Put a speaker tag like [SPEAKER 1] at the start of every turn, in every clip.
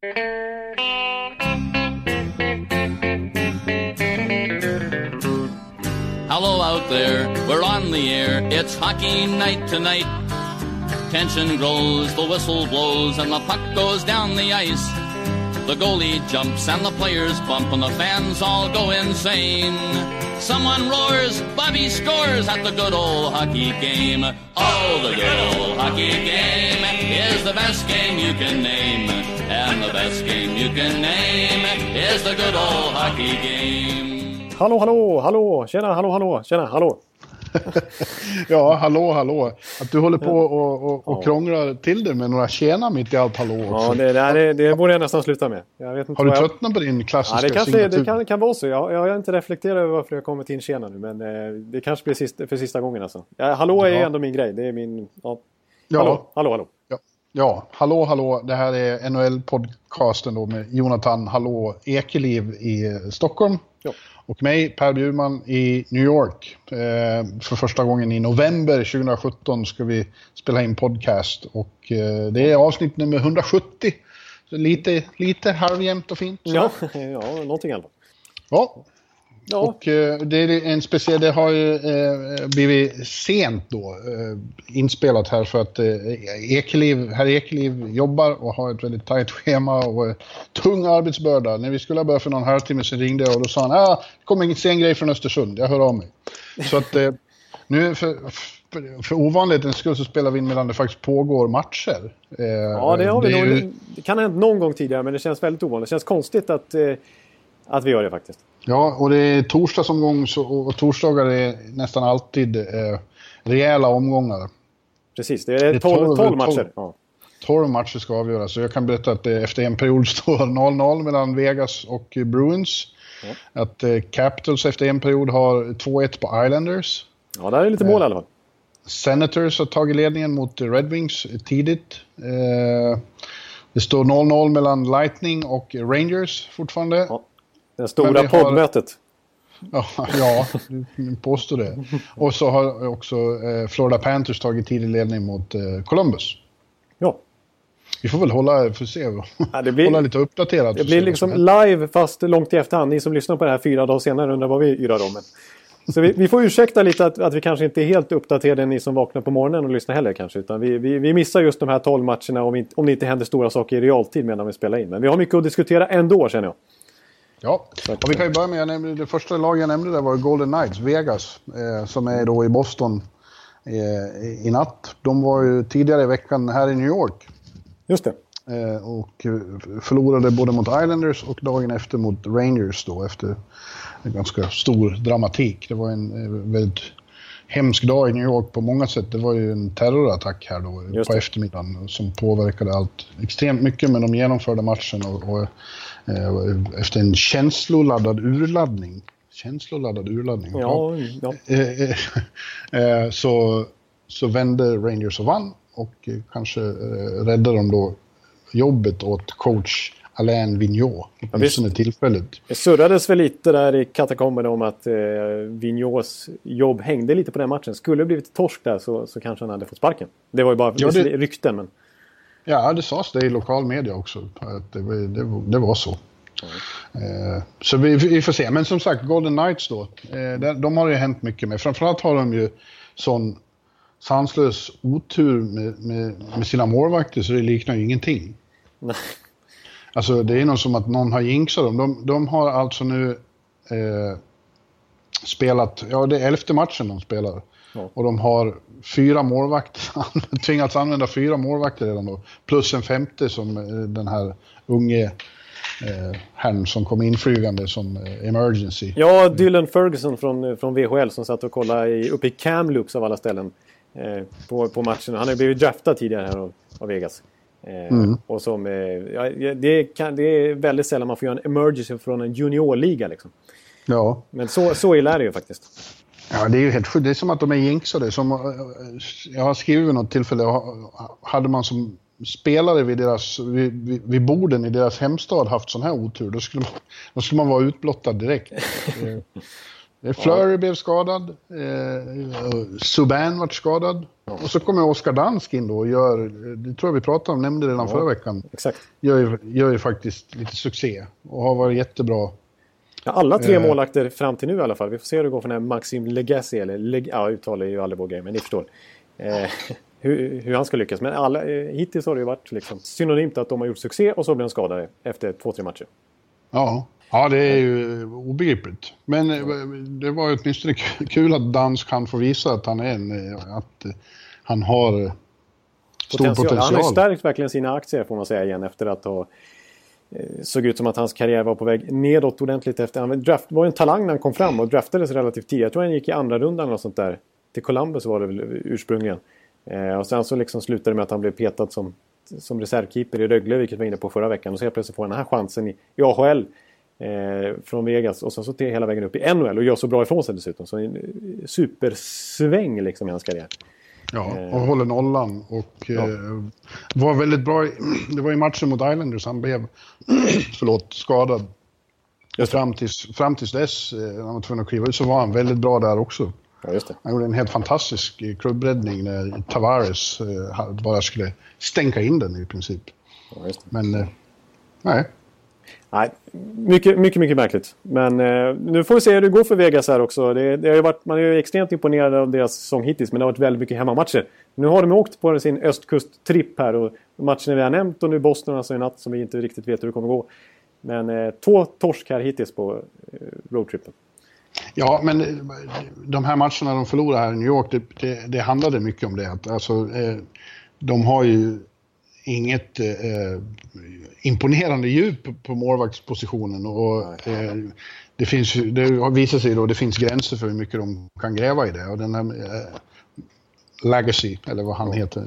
[SPEAKER 1] Hello out there, we're on the air, it's hockey night tonight. Tension grows, the whistle blows, and the puck goes down the ice. The goalie jumps and the players bump and the fans all go insane. Someone roars, Bobby scores at the good old hockey game. Oh, the good old hockey game is the best game you can name. And the best game you can name is the good old hockey game.
[SPEAKER 2] Hallå, hallå, hallå, tjena, hallå, tjena, hallå.
[SPEAKER 3] Ja, hallå. Att du håller på och krånglar till det med några tjena mitt i allt hallå också.
[SPEAKER 2] Ja, det borde jag nästan sluta med. Jag vet inte
[SPEAKER 3] har du tröttnat på din klassiska signatur?
[SPEAKER 2] Det kan vara så. Jag har inte reflekterat över varför jag kommit in tjena nu. Men det kanske blir för sista gången alltså. Hallå är ändå min grej. Det är min... Ja. Hallå.
[SPEAKER 3] Ja, hallå. Det här är NHL-podcasten då med Jonathan Hallå Ekeliv i Stockholm. Ja. Och mig, Per Bjurman i New York. För första gången i november 2017 ska vi spela in podcast. Och det är avsnitt nummer 170. Så lite halvjämnt och fint. Så.
[SPEAKER 2] Ja, någonting i alla fall.
[SPEAKER 3] Ja. Och det är en speciell, det har ju blivit sent då inspelat här för att herr Ekeliv jobbar och har ett väldigt tajt schema och tung arbetsbörda. När vi skulle börja för någon halvtimme så ringde jag och då sa han, det kommer ingen sen grej från Östersund, jag hör av mig. Så att nu för ovanlighetens skull så spelar vi in medan det faktiskt pågår matcher.
[SPEAKER 2] Ja, det har vi nog. Det kan ha hänt någon gång tidigare, men det känns väldigt ovanligt. Det känns konstigt att vi gör det faktiskt.
[SPEAKER 3] Ja, och det är torsdagsomgång och torsdagar är nästan alltid rejäla omgångar.
[SPEAKER 2] Precis, det är 12 matcher.
[SPEAKER 3] 12 matcher ska avgöras. Så jag kan berätta att efter en period står 0-0 mellan Vegas och Bruins. Ja. Att Capitals efter en period har 2-1 på Islanders.
[SPEAKER 2] Ja, där är lite mål i alla fall.
[SPEAKER 3] Senators har tagit ledningen mot Red Wings tidigt. Det står 0-0 mellan Lightning och Rangers fortfarande. Ja.
[SPEAKER 2] Det stora poddmötet.
[SPEAKER 3] Ja, du påstår det. Och så har också Florida Panthers tagit tidig ledning mot Columbus. Ja. Vi får väl hålla lite uppdaterat.
[SPEAKER 2] Det blir liksom live fast långt i efterhand. Ni som lyssnar på det här 4 dagar senare undrar vad vi yrar om. Så vi får ursäkta lite att vi kanske inte är helt uppdaterade, ni som vaknar på morgonen och lyssnar heller kanske. Utan vi missar just de här 12 matcherna om det inte händer stora saker i realtid medan vi spelar in. Men vi har mycket att diskutera ändå, känner jag.
[SPEAKER 3] Ja, och vi kan ju börja med, det första lag jag nämnde där var Golden Knights, Vegas, som är då i Boston i natt. De var ju tidigare i veckan här i New York. Just det. Och förlorade både mot Islanders och dagen efter mot Rangers då, efter en ganska stor dramatik. Det var en väldigt hemsk dag i New York på många sätt. Det var ju en terrorattack här då på eftermiddagen som påverkade allt extremt mycket, men de genomförde matchen och efter en känsloladdad urladdning. Ja. Så vände Rangers och vann och kanske räddade de då jobbet åt coach Alain Vigneault. Åtminstone tillfället.
[SPEAKER 2] Det surrades väl lite där i katakomben om att Vigneaults jobb hängde lite på den matchen. Skulle det blivit torsk där så kanske han hade fått sparken. Det var ju bara rykten. Men...
[SPEAKER 3] Ja, det sades det i lokal media också. Att det var så. Så vi får se. Men som sagt, Golden Knights då. De har ju hänt mycket med. Framförallt har de ju sån sanslös otur med sina målvakter så det liknar ju ingenting. Nej. Alltså det är nog som att någon har jinxat dem. De har alltså nu spelat, det är 11:e matchen de spelar. Ja. Och de har 4 målvakter, tvingats använda 4 målvakter redan då. Plus en 5:e som den här unge herrn som kom inflygande som emergency.
[SPEAKER 2] Ja, Dylan Ferguson från VHL som satt och kollade uppe i Kamloops av alla ställen på matchen. Han har blivit draftad tidigare här av Vegas. Och som, det är väldigt sällan man får göra en emergency från en juniorliga liksom. Ja. Men så illa är det ju faktiskt.
[SPEAKER 3] Ja, det är ju helt sjukt. Det är som att de är jinxade. Jag har skrivit vid något tillfälle, hade man som spelare vid borden i deras hemstad haft sån här otur, då skulle man vara utblottad direkt. Fleury blev skadad. Subban var skadad. Ja. Och så kommer Oskar Dansk in då och gör, det tror jag vi pratade om, nämnde redan förra veckan.
[SPEAKER 2] Exakt.
[SPEAKER 3] Gör ju faktiskt lite succé och har varit jättebra.
[SPEAKER 2] Ja, alla 3 målakter fram till nu i alla fall. Vi får se hur det går för den här Maxim Legacy. Uttalar ju aldrig vår grej, men ni förstår. Hur han ska lyckas. Men hittills har det ju varit liksom synonymt att de har gjort succé och så blir de skadade efter 2-3 matcher.
[SPEAKER 3] Ja, det är ju obegripligt. Men det var ju åtminstone kul att Dansk kan få visa att han är att han har stor potential.
[SPEAKER 2] Han har stärkt verkligen sina aktier, får man säga igen, efter att ha såg ut som att hans karriär var på väg nedåt ordentligt efter. Han var ju en talang när han kom fram och draftades relativt tidigt. Jag tror han gick i andra rundan eller sånt där. Till Columbus var det väl ursprungligen. Och sen så liksom slutade det med att han blev petad som reservkeeper i Rögle, vilket var inne på förra veckan. Och så helt plötsligt får han den här chansen i AHL från Vegas. Och sen så hela vägen upp i NHL och gör så bra ifrån sig dessutom. Så en supersväng liksom i hans karriär.
[SPEAKER 3] Ja, och håller nollan. Och var väldigt bra. Det var i matchen mot Islanders. Han blev skadad. Fram tills dess, när han var tvungen att kliva ut, så var han väldigt bra där också.
[SPEAKER 2] Ja, just det.
[SPEAKER 3] Han gjorde en helt fantastisk klubbräddning när Tavares bara skulle stänka in den i princip.
[SPEAKER 2] Ja, just det.
[SPEAKER 3] Men nej.
[SPEAKER 2] Nej, mycket märkligt. Men nu får vi se hur det går för Vegas här också. Det har ju varit, man är ju extremt imponerad av deras säsong hittills, men det har varit väldigt mycket hemmamatcher. Nu har de åkt på sin östkusttripp här och matcherna vi har nämnt och nu Boston alltså i natt som vi inte riktigt vet hur det kommer gå. Men 2 torsk här hittills på roadtrippen. Ja,
[SPEAKER 3] men de här matcherna de förlorade här i New York, det handlade mycket om det. Alltså, de har ju inget imponerande djup på målvaktspositionen och det visar sig då det finns gränser för hur mycket de kan gräva i det. Och den här Legacy, eller vad han heter,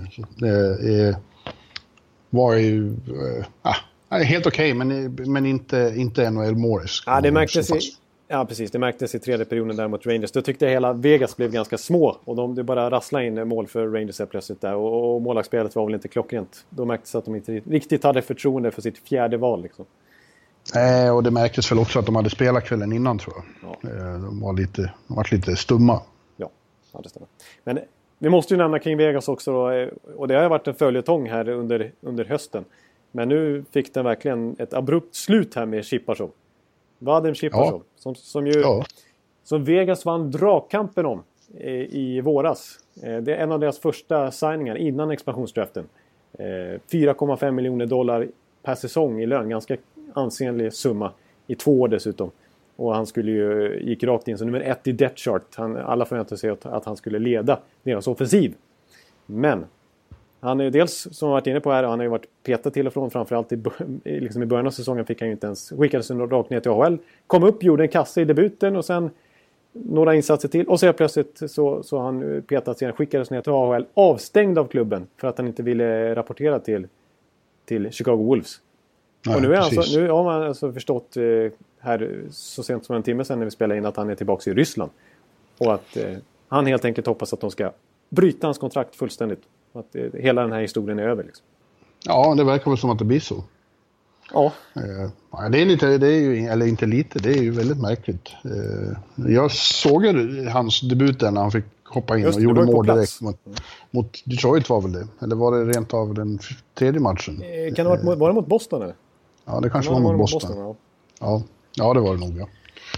[SPEAKER 3] var ju helt okej, men inte NHL-målisk.
[SPEAKER 2] Ja, det märktes precis. Det märktes i tredje perioden där mot Rangers. Då tyckte jag hela Vegas blev ganska små. Och det bara rasslade in mål för Rangers här plötsligt där. Och målvaktsspelet var väl inte klockrent. Då märktes att de inte riktigt hade förtroende för sitt fjärde val. Liksom.
[SPEAKER 3] Och det märktes väl också att de hade spelat kvällen innan, tror jag. Ja. De var lite stumma.
[SPEAKER 2] Ja, det stämmer. Men vi måste ju nämna kring Vegas också. Och det har varit en följetong här under hösten. Men nu fick den verkligen ett abrupt slut här med Chippachov. Vadim Chippachov. Som Vegas vann dragkampen om i våras. Det är en av deras första signingar innan expansionsdraften. $4,5 miljoner per säsong i lön. Ganska ansenlig summa. I 2 år dessutom. Och han gick rakt in som nummer 1 i depth chart. Alla förväntade sig att han skulle leda deras offensiv. Men han är dels, som jag varit inne på här, han har ju varit petad till och från. Framförallt i början av säsongen fick han ju inte ens skickades rakt ner till AHL. Kom upp, gjorde en kasse i debuten och sen några insatser till. Och så plötsligt så han petat sig, skickades ner till AHL. Avstängd av klubben för att han inte ville rapportera till Chicago Wolves. Nej, och nu har man alltså förstått här så sent som en timme sedan när vi spelade in att han är tillbaka i Ryssland. Och att han helt enkelt hoppas att de ska bryta hans kontrakt fullständigt. Att hela den här historien är över. Liksom.
[SPEAKER 3] Ja, det verkar väl som att det blir så.
[SPEAKER 2] Ja.
[SPEAKER 3] Det är ju väldigt märkligt. Jag såg hans debut där när han fick hoppa in och gjorde mål direkt mot Detroit var väl det? Eller var det rent av den tredje matchen?
[SPEAKER 2] Kan det var det mot Boston eller?
[SPEAKER 3] Ja, det kanske var mot Boston. Ja, det var det nog, ja.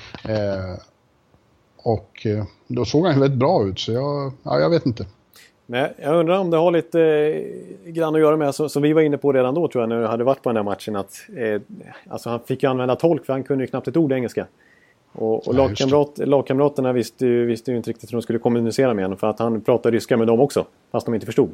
[SPEAKER 3] Och då såg han väldigt bra ut, så jag vet inte.
[SPEAKER 2] Men jag undrar om det har lite grann att göra med, som vi var inne på redan då tror jag, när du hade varit på den här matchen, att alltså han fick ju använda tolk för han kunde ju knappt ett ord engelska. Och lagkamraterna visste ju inte riktigt hur de skulle kommunicera med honom, för att han pratade ryska med dem också, fast de inte förstod.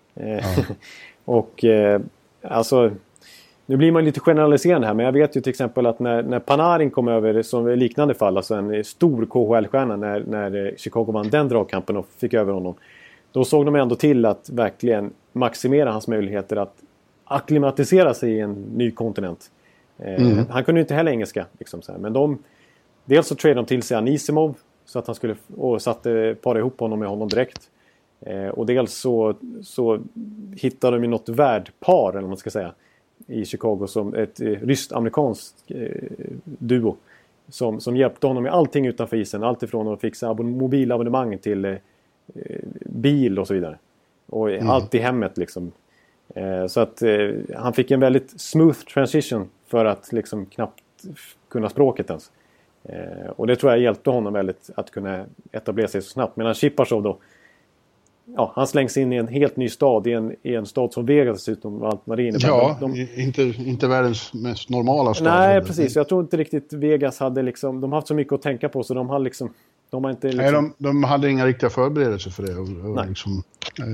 [SPEAKER 2] Och alltså, nu blir man lite generaliserande här, men jag vet ju till exempel att när Panarin kom över, som i liknande fall, alltså en stor KHL-stjärna, när Chicago vann den dragkampen och fick över honom, då såg de ändå till att verkligen maximera hans möjligheter att akklimatisera sig i en ny kontinent. Han kunde ju inte heller engelska. Liksom, så här. Men dels så tradade de till sig Anisimov så att han skulle, och satte para ihop honom med honom direkt. Och dels så hittade de ju något värdpar, eller vad man ska säga, i Chicago som ett ryskt-amerikanskt duo som hjälpte honom med allting utanför isen. Allt ifrån att fixa mobilabonnemang till bil och så vidare. Och allt i hemmet liksom. Så att han fick en väldigt smooth transition för att liksom knappt kunna språket ens. Och det tror jag hjälpte honom väldigt att kunna etablera sig så snabbt. Medan Chipachov då, han slängs in i en helt ny stad, i en stad som Vegas dessutom, allt vad det innebär.
[SPEAKER 3] Ja, inte världens mest normala stad.
[SPEAKER 2] Nej, precis. Jag tror inte riktigt Vegas hade liksom, de har haft så mycket att tänka på så de har liksom, de har inte liksom...
[SPEAKER 3] Nej, de hade inga riktiga förberedelser för det. Nej. Liksom,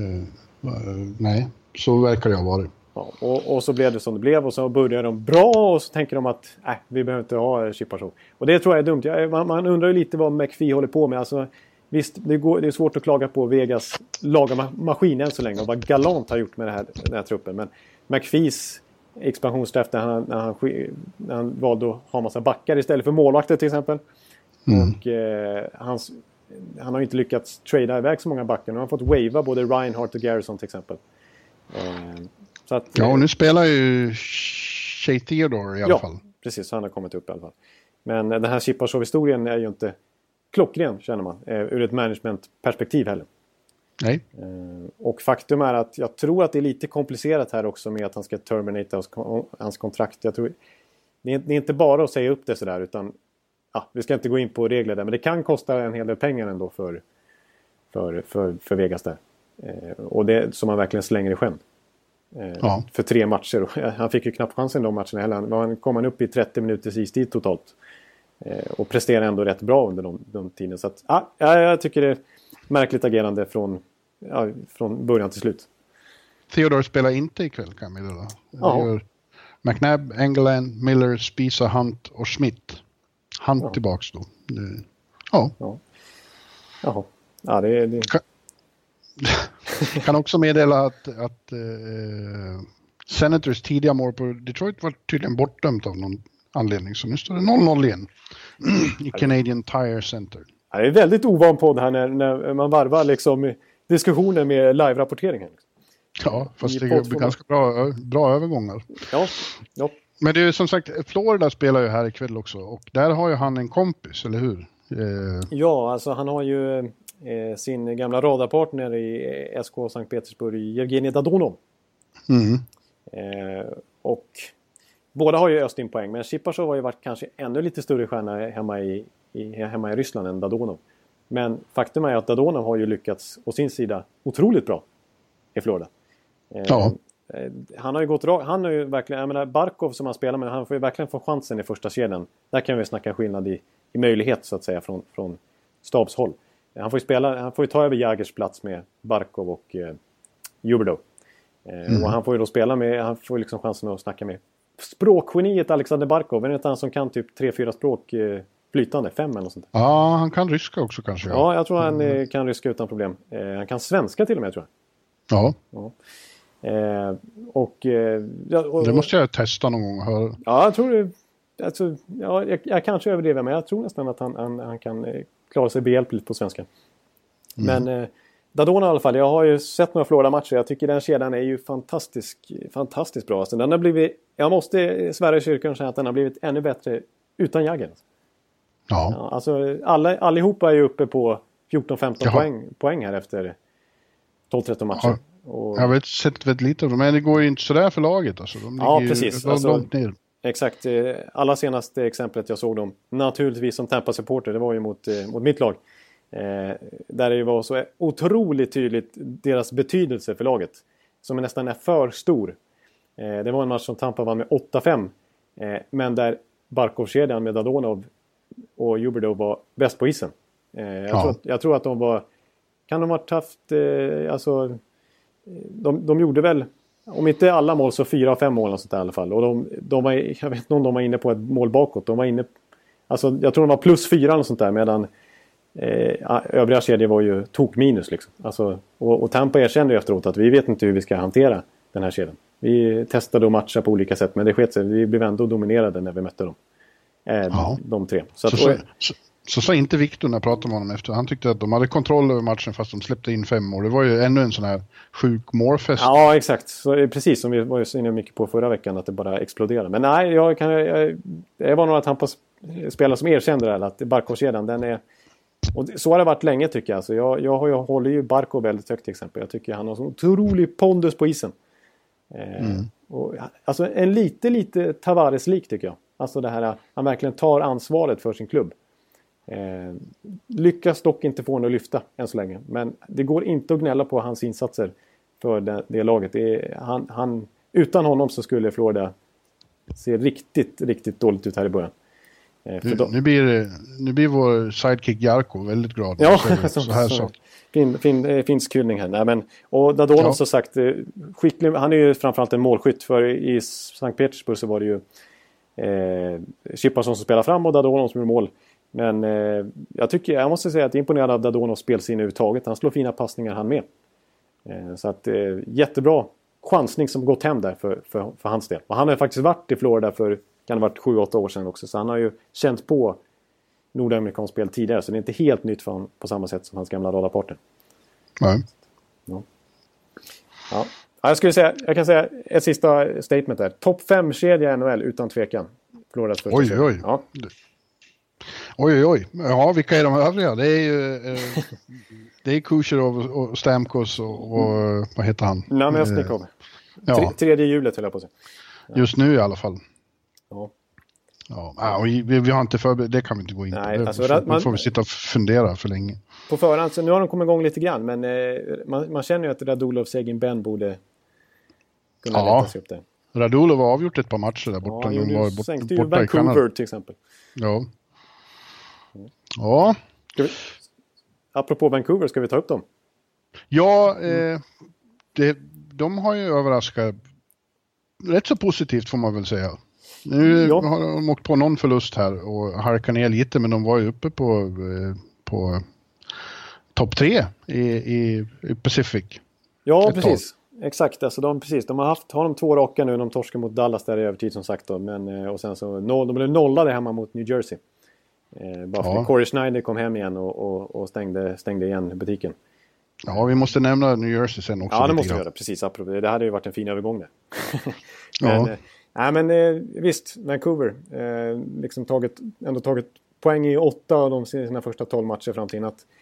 [SPEAKER 3] nej, så verkar det ha varit.
[SPEAKER 2] Ja, och så blev det som det blev och så började de bra och så tänker de att vi behöver inte ha Chipachov. Och det tror jag är dumt. Man undrar ju lite vad McPhee håller på med. Alltså, visst, det är svårt att klaga på Vegas lagarmaskin än så länge och vad Galant har gjort med den här truppen. Men McPhees expansionsstraff när han valde att ha massa backar istället för målvakter till exempel. Och han har inte lyckats trada iväg så många backar. Nu har han fått wava både Reinhardt och Garrison till exempel. Så att,
[SPEAKER 3] och nu spelar ju Shea Theodore i alla fall.
[SPEAKER 2] Ja, precis. Han har kommit upp i alla fall. Men den här Chipachov-historien är ju inte klockren, känner man. Ur ett managementperspektiv heller.
[SPEAKER 3] Nej.
[SPEAKER 2] Och faktum är att jag tror att det är lite komplicerat här också med att han ska terminata hans kontrakt. Jag tror, det är inte bara att säga upp det sådär, utan vi ska inte gå in på regler där. Men det kan kosta en hel del pengar ändå för Vegas där. Och det som man verkligen slänger i sjön. För 3 matcher. Han fick ju knappt chansen de matcherna heller. Han kom upp i 30 minuters istid totalt. Och presterade ändå rätt bra under de tiden. Så att, jag tycker det är märkligt agerande från början till slut.
[SPEAKER 3] Theodore spelar inte ikväll, kan vi då. McNabb, Engeland, Miller, Spisa, Hunt och Schmidt. Hunt tillbaks då.
[SPEAKER 2] Ja, det...
[SPEAKER 3] Kan också meddela att Senators tidiga mål på Detroit var tydligen bortdömt av någon anledning. Så nu står det 0-0 igen i Canadian Tire Center.
[SPEAKER 2] Det är väldigt ovan podd här när man varvar liksom diskussioner med live-rapporteringen.
[SPEAKER 3] Ja, fast det blir ganska bra övergångar.
[SPEAKER 2] Ja.
[SPEAKER 3] Men det är ju som sagt, Florida spelar ju här ikväll också. Och där har ju han en kompis, eller hur?
[SPEAKER 2] Ja, alltså han har ju sin gamla radarpartner i SK Sankt Petersburg, Evgenij Dadonov. Och båda har ju öst in poäng, men Chipachov har ju varit kanske ännu lite större stjärna hemma i Ryssland än Dadonov. Men faktum är att Dadonov har ju lyckats å sin sida otroligt bra i Florida. Han har ju gått rakt. Han har ju verkligen, jag menar, Barkov som han spelar med, han får ju verkligen få chansen i första kedjan. Där kan vi snacka skillnad i möjlighet så att säga från stabshåll. Han får ju ta över Jägers plats med Barkov och Huberdeau. Och han får ju då spela med, han får liksom chansen att snacka med språkgeniet Alexander Barkov. Är det inte han som kan typ 3-4 språk flytande, 5 eller något sånt där?
[SPEAKER 3] Ja, han kan ryska också kanske.
[SPEAKER 2] Ja, jag tror han kan ryska utan problem. Han kan svenska till och med, tror jag. Ja.
[SPEAKER 3] Det måste jag testa någon gång och höra.
[SPEAKER 2] Ja, jag tror det. Alltså, jag kanske överdriver, men jag tror nästan att han kan klara sig behjälpligt på svenska. Men Dadonov i alla fall, jag har ju sett några Florida-matcher. Jag tycker den kedjan är ju fantastiskt bra. Alltså, den har blivit, jag måste svära i kyrkan och säga att den har blivit ännu bättre utan Jagger. Ja, alltså allihopa är ju uppe på 14-15 poäng här efter 12-13 matcher.
[SPEAKER 3] Jag har sett lite av dem, men det går ju inte sådär för laget. Alltså. De ligger
[SPEAKER 2] precis.
[SPEAKER 3] Långt ner.
[SPEAKER 2] Exakt. Alla senaste exemplet jag såg dem, naturligtvis som Tampa-supporter, det var ju mot mitt lag. Där det var så otroligt tydligt deras betydelse för laget. Som nästan är för stor. Det var en match som Tampa vann med 8-5. Men där Barkov-kedjan med Dadonov och Huberdeau var bäst på isen. Jag tror att de var... Kan de ha haft... alltså, de gjorde väl... Om inte alla mål så 4 av 5 mål och sånt där, i alla fall. Och de var, jag vet inte om de var inne på ett mål bakåt. De var inne... Alltså, jag tror de var +4 och sånt där. Medan övriga kedjor var ju minus liksom. Alltså, och Tampa erkände ju efteråt att vi vet inte hur vi ska hantera den här kedjan. Vi testade att matcha på olika sätt, men det sket sig. Vi blev ändå dominerade när vi mötte dem. De tre.
[SPEAKER 3] Så inte Victor när jag pratade med honom efter. Han tyckte att de hade kontroll över matchen fast de släppte in 5 mål. Det var ju ännu en sån här sjuk målfest.
[SPEAKER 2] Ja, exakt. Så, precis som vi var ju så inne mycket på förra veckan, att det bara exploderade. Men nej, det var nog att spelare som erkänner det här, att Barkov-kedjan, den är... Och så har det varit länge tycker jag. Så jag håller ju Barkov väldigt högt till exempel. Jag tycker han har så otrolig pondus på isen. Och, alltså en lite Tavares-lik tycker jag. Alltså det här, han verkligen tar ansvaret för sin klubb. Lyckas dock inte få honom att lyfta än så länge. Men det går inte att gnälla på hans insatser för det laget. Utan honom så skulle Florida se riktigt dåligt ut här i början.
[SPEAKER 3] Nu blir vår sidekick Jarko väldigt glad.
[SPEAKER 2] Ja,
[SPEAKER 3] så här så.
[SPEAKER 2] Finns hyllning här. Nej, men, och Dadonov så sagt, skicklig, han är ju framförallt en målskytt. För i Sankt Petersburg så var det ju Chipasson som spelar fram och Dadonov som är mål. Men jag måste säga att jag är imponerad av Dadonovs spelsinne överhuvudtaget. Han slår fina passningar han med. Så att jättebra chansning som gått hem där för hans del. Och han har faktiskt varit i Florida för kan ha varit 7-8 år sedan också. Så han har ju känt på nordamerikansk spel tidigare. Så det är inte helt nytt för honom på samma sätt som hans gamla radarpartner.
[SPEAKER 3] Nej.
[SPEAKER 2] Ja. Jag kan säga ett sista statement där. Topp 5-kedja i NHL utan tvekan. Floridas första kedja.
[SPEAKER 3] Oj. Ja. Oj. Ja, vilka är de övriga? Det är ju... det är Kucherov och Stamkos och vad heter han?
[SPEAKER 2] Namestnikov. Tredje hjulet höll jag på att säga.
[SPEAKER 3] Just nu i alla fall.
[SPEAKER 2] Ja.
[SPEAKER 3] Och vi har inte förberett, det kan vi inte gå in på.
[SPEAKER 2] Nej, alltså,
[SPEAKER 3] man får vi sitta och fundera för länge.
[SPEAKER 2] På förhand, så nu har de kommit igång lite grann, men man känner ju att Radulov, Seguin, Ben borde kunna leta sig upp där.
[SPEAKER 3] Radulov har avgjort ett par matcher där borta.
[SPEAKER 2] Ja,
[SPEAKER 3] de var
[SPEAKER 2] sänkte ju Vancouver till exempel.
[SPEAKER 3] Ja.
[SPEAKER 2] Apropå Vancouver, ska vi ta upp dem?
[SPEAKER 3] Ja, de har ju överraskat rätt så positivt får man väl säga. Nu har de åkt på någon förlust här och harkat ner lite, men de var ju uppe på topp 3 i Pacific.
[SPEAKER 2] Ja, precis. Exakt, alltså de har de 2 raka nu. De torskar mot Dallas där i övertid som sagt då. Men, och sen så de blev nollade hemma mot New Jersey. Bara för Corey Schneider kom hem igen och stängde igen butiken.
[SPEAKER 3] Ja, vi måste nämna New Jersey sen också.
[SPEAKER 2] Ja, det måste vi göra, precis. Det hade ju varit en fin övergång där. Men visst, Vancouver liksom tagit poäng i 8 av sina första 12 matcher fram till natt.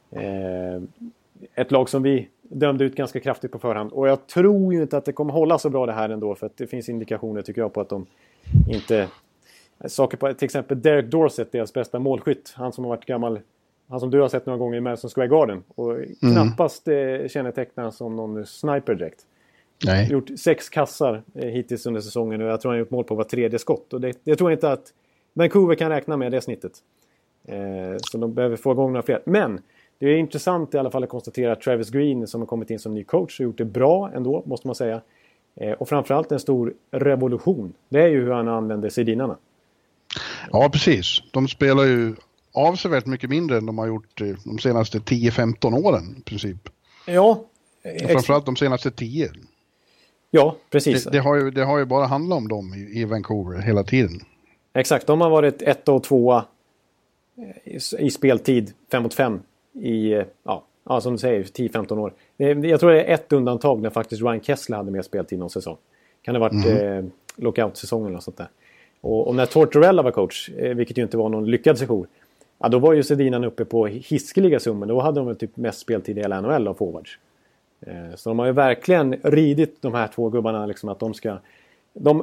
[SPEAKER 2] Ett lag som vi dömde ut ganska kraftigt på förhand. Och jag tror ju inte att det kommer hålla så bra det här ändå, för att det finns indikationer tycker jag på att de inte... Saker på, till exempel Derek Dorsett, deras bästa målskytt. Han som har varit gammal, han som du har sett några gånger i Madison Square Garden. Och knappast kännetecknar som någon sniper direkt.
[SPEAKER 3] Nej.
[SPEAKER 2] Gjort 6 kassar hittills under säsongen och jag tror han har gjort mål på var 3:e skott. Och det tror jag inte att Vancouver kan räkna med det snittet. Så de behöver få igång några fler. Men det är intressant i alla fall att konstatera att Travis Green som har kommit in som ny coach har gjort det bra ändå, måste man säga. Och framförallt en stor revolution. Det är ju hur han använder sidinarna. Ja,
[SPEAKER 3] precis. De spelar ju avsevärt mycket mindre än de har gjort de senaste 10-15 åren i princip.
[SPEAKER 2] Ja.
[SPEAKER 3] Och framförallt de senaste 10.
[SPEAKER 2] Ja, precis.
[SPEAKER 3] Det har ju bara handlat om dem i Vancouver hela tiden.
[SPEAKER 2] Exakt, de har varit 1 och 2 i speltid 5-5 i, som du säger, 10-15 år. Jag tror det är ett undantag när faktiskt Ryan Kessler hade mer speltid någon säsong. Kan det ha varit lockout-säsongen eller sånt där. Och när Tortorella var coach, vilket ju inte var någon lyckad session, då var ju Sedinarna uppe på hiskeliga summor. Då hade de väl typ mest speltid i hela NHL av forwards. Så de har ju verkligen ridit de här 2 gubbarna liksom, att de ska... Då